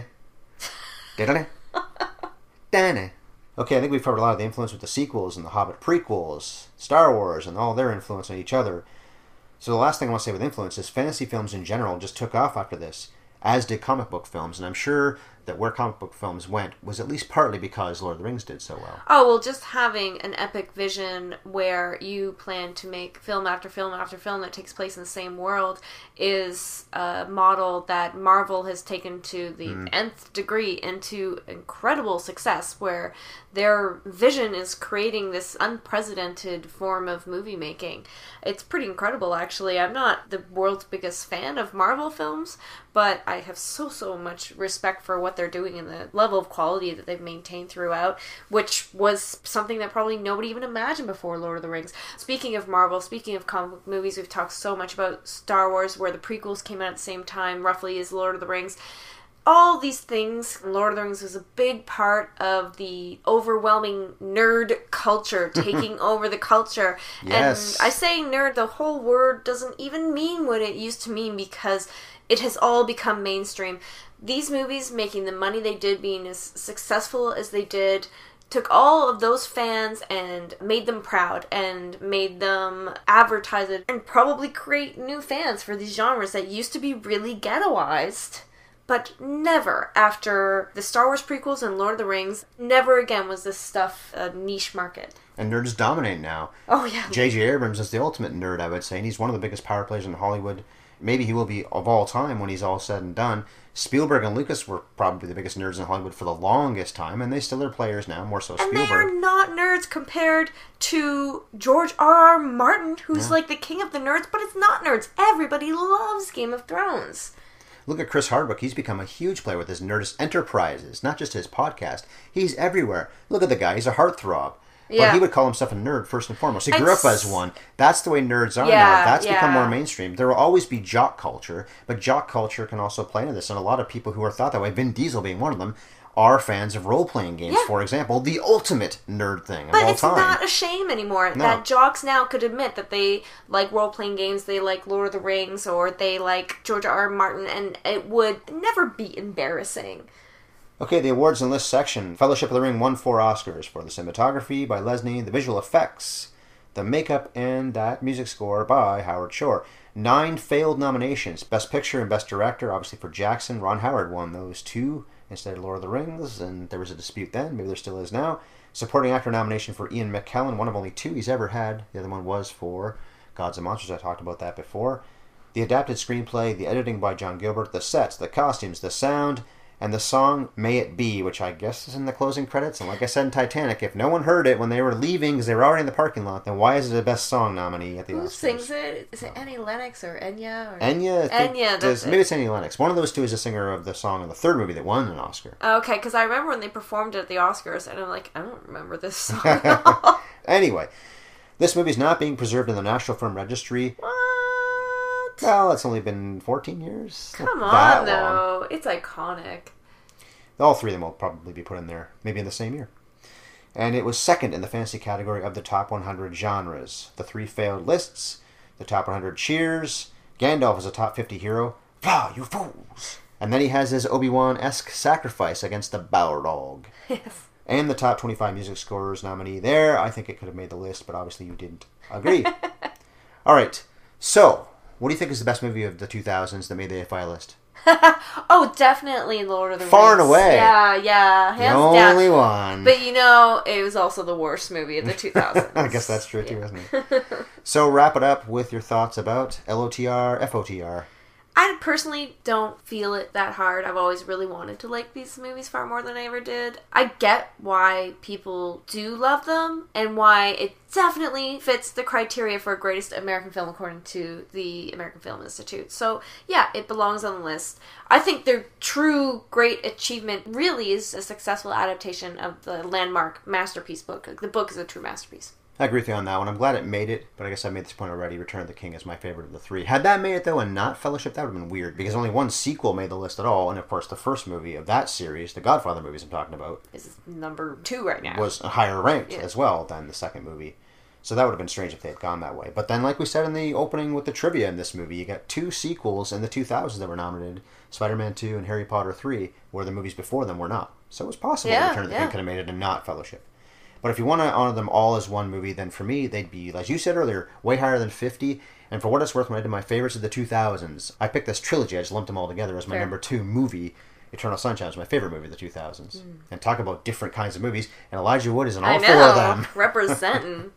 Da, da, da, da. Okay, I think we've covered a lot of the influence with the sequels and the Hobbit prequels, Star Wars, and all their influence on each other. So the last thing I want to say with influence is fantasy films in general just took off after this, as did comic book films, and I'm sure that where comic book films went was at least partly because Lord of the Rings did so well. Oh, well, just having an epic vision where you plan to make film after film after film that takes place in the same world is a model that Marvel has taken to the mm. nth degree into incredible success, where their vision is creating this unprecedented form of movie making. It's pretty incredible, actually. I'm not the world's biggest fan of Marvel films, but I have so, so much respect for what they're doing and the level of quality that they've maintained throughout, which was something that probably nobody even imagined before Lord of the Rings. Speaking of Marvel, speaking of comic book movies, we've talked so much about Star Wars, where the prequels came out at the same time, roughly, as Lord of the Rings. All these things, Lord of the Rings was a big part of the overwhelming nerd culture taking over the culture. Yes. And I say nerd, the whole word doesn't even mean what it used to mean, because it has all become mainstream. These movies making the money they did, being as successful as they did, took all of those fans and made them proud and made them advertise it and probably create new fans for these genres that used to be really ghettoized. But never, after the Star Wars prequels and Lord of the Rings, never again was this stuff a niche market. And nerds dominate now. Oh, yeah. J J Abrams is the ultimate nerd, I would say, and he's one of the biggest power players in Hollywood. maybe he will be of all time when he's all said and done. Spielberg and Lucas were probably the biggest nerds in Hollywood for the longest time, and they still are players now, more so and Spielberg. And they are not nerds compared to George R. R. Martin, who's yeah. like the king of the nerds, but it's not nerds. Everybody loves Game of Thrones. Look at Chris Hardwick. He's become a huge player with his Nerdist Enterprises, not just his podcast. He's everywhere. Look at the guy. He's a heartthrob. Yeah. But he would call himself a nerd first and foremost. He grew it's... up as one. That's the way nerds are yeah, now. That's yeah. become more mainstream. There will always be jock culture, but jock culture can also play into this. And a lot of people who are thought that way, Vin Diesel being one of them, are fans of role-playing games, yeah. for example. The ultimate nerd thing but of all time. But it's not a shame anymore no. that jocks now could admit that they like role-playing games, they like Lord of the Rings, or they like George R. R. Martin, and it would never be embarrassing. Okay, the awards and list section. Fellowship of the Ring won four Oscars for the cinematography by Lesnie, the visual effects, the makeup, and that music score by Howard Shore. Nine failed nominations. Best Picture and Best Director, obviously for Jackson. Ron Howard won those two instead of Lord of the Rings, and there was a dispute then. Maybe there still is now. Supporting Actor nomination for Ian McKellen, one of only two he's ever had. The other one was for Gods and Monsters. I talked about that before. The adapted screenplay, the editing by John Gilbert, the sets, the costumes, the sound, and the song May It Be, which I guess is in the closing credits. And like I said in Titanic, if no one heard it when they were leaving because they were already in the parking lot, then why is it a Best Song nominee at the Who Oscars? Who sings it? Is it Annie Lennox or Enya? Or... Enya? Enya, that's it. Maybe it's Annie Lennox. One of those two is a singer of the song in the third movie that won an Oscar. Okay, because I remember when they performed it at the Oscars, and I'm like, I don't remember this song. Anyway, this movie's not being preserved in the National Film Registry. What? Well, it's only been fourteen years. Come on, though. Long. It's iconic. All three of them will probably be put in there, maybe in the same year. And it was second in the fantasy category of the top one hundred genres. The three failed lists, the top one hundred cheers, Gandalf is a top fifty hero, Fly, you fools! And then he has his Obi-Wan-esque sacrifice against the Balrog. Yes. And the top twenty-five music scorers nominee there. I think it could have made the list, but obviously you didn't agree. All right, so what do you think is the best movie of the two thousands that made the A F I list? Oh, definitely Lord of the Rings. Far and away. Yeah, yeah. Hands the only down. one. But you know, it was also the worst movie of the two thousands. I guess that's true too, yeah. isn't it? So wrap it up with your thoughts about L O T R, F O T R. I personally don't feel it that hard. I've always really wanted to like these movies far more than I ever did. I get why people do love them and why it definitely fits the criteria for greatest American film according to the American Film Institute. So yeah, it belongs on the list. I think their true great achievement really is a successful adaptation of the landmark masterpiece book. The book is a true masterpiece. I agree with you on that one. I'm glad it made it, but I guess I made this point already. Return of the King is my favorite of the three. Had that made it, though, and not Fellowship, that would have been weird, because only one sequel made the list at all, and of course the first movie of that series, the Godfather movies I'm talking about, is number two right now. Was higher ranked yeah. as well than the second movie. So that would have been strange if they had gone that way. But then, like we said in the opening with the trivia in this movie, you got two sequels in the two thousands that were nominated, Spider-Man two and Harry Potter three, where the movies before them were not. So it was possible yeah, Return of the yeah. King could have made it and not Fellowship. But if you want to honor them all as one movie, then for me, they'd be, as you said earlier, way higher than fifty. And for what it's worth, when I did my favorites of the two thousands, I picked this trilogy. I just lumped them all together as my Fair. number two movie. Eternal Sunshine was my favorite movie of the two thousands. Mm. And talk about different kinds of movies. And Elijah Wood is in all I know, four of them. Representing.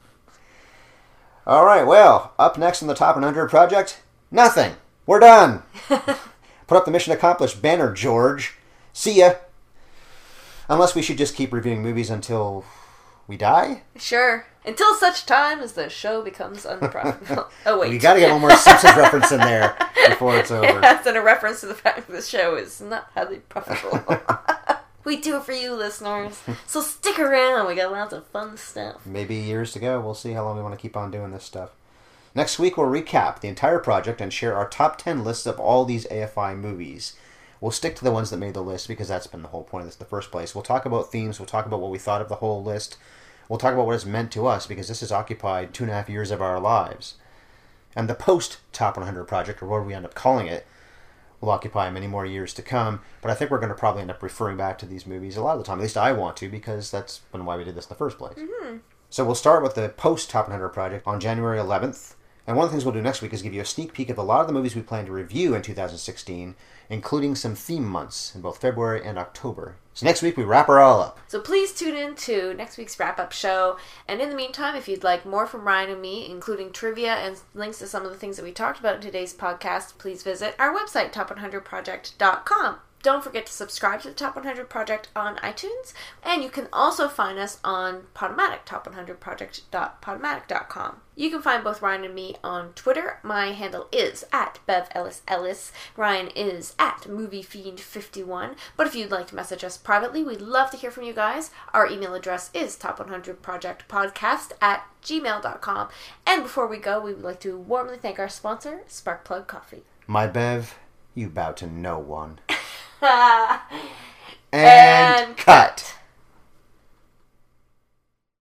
All right, well, up next on the Top one hundred Project, nothing. We're done. Put up the mission accomplished banner, George. See ya. Unless we should just keep reviewing movies until we die? Sure. Until such time as the show becomes unprofitable. Oh, wait. We gotta get one more Simpsons reference in there before it's over. Yeah, that's a reference to the fact that the show is not highly profitable. We do it for you, listeners. So stick around. We got lots of fun stuff. Maybe years to go. We'll see how long we want to keep on doing this stuff. Next week, we'll recap the entire project and share our top ten lists of all these A F I movies. We'll stick to the ones that made the list because that's been the whole point of this in the first place. We'll talk about themes. We'll talk about what we thought of the whole list. We'll talk about what it's meant to us because this has occupied two and a half years of our lives. And the post-Top one hundred project, or whatever we end up calling it, will occupy many more years to come. But I think we're going to probably end up referring back to these movies a lot of the time. At least I want to, because that's been why we did this in the first place. Mm-hmm. So we'll start with the post-Top one hundred project on January eleventh. And one of the things we'll do next week is give you a sneak peek of a lot of the movies we plan to review in two thousand sixteen, including some theme months in both February and October. So next week we wrap her all up. So please tune in to next week's wrap-up show. And in the meantime, if you'd like more from Ryan and me, including trivia and links to some of the things that we talked about in today's podcast, please visit our website, top one hundred project dot com. Don't forget to subscribe to the Top one hundred Project on iTunes. And you can also find us on Podomatic, top one hundred project dot podomatic dot com. You can find both Ryan and me on Twitter. My handle is at Bev Ellis Ellis. Ryan is at Movie Fiend fifty-one. But if you'd like to message us privately, we'd love to hear from you guys. Our email address is top one hundred project podcast at gmail dot com. And before we go, we would like to warmly thank our sponsor, Sparkplug Coffee. My Bev, you bow to no one. and, and cut.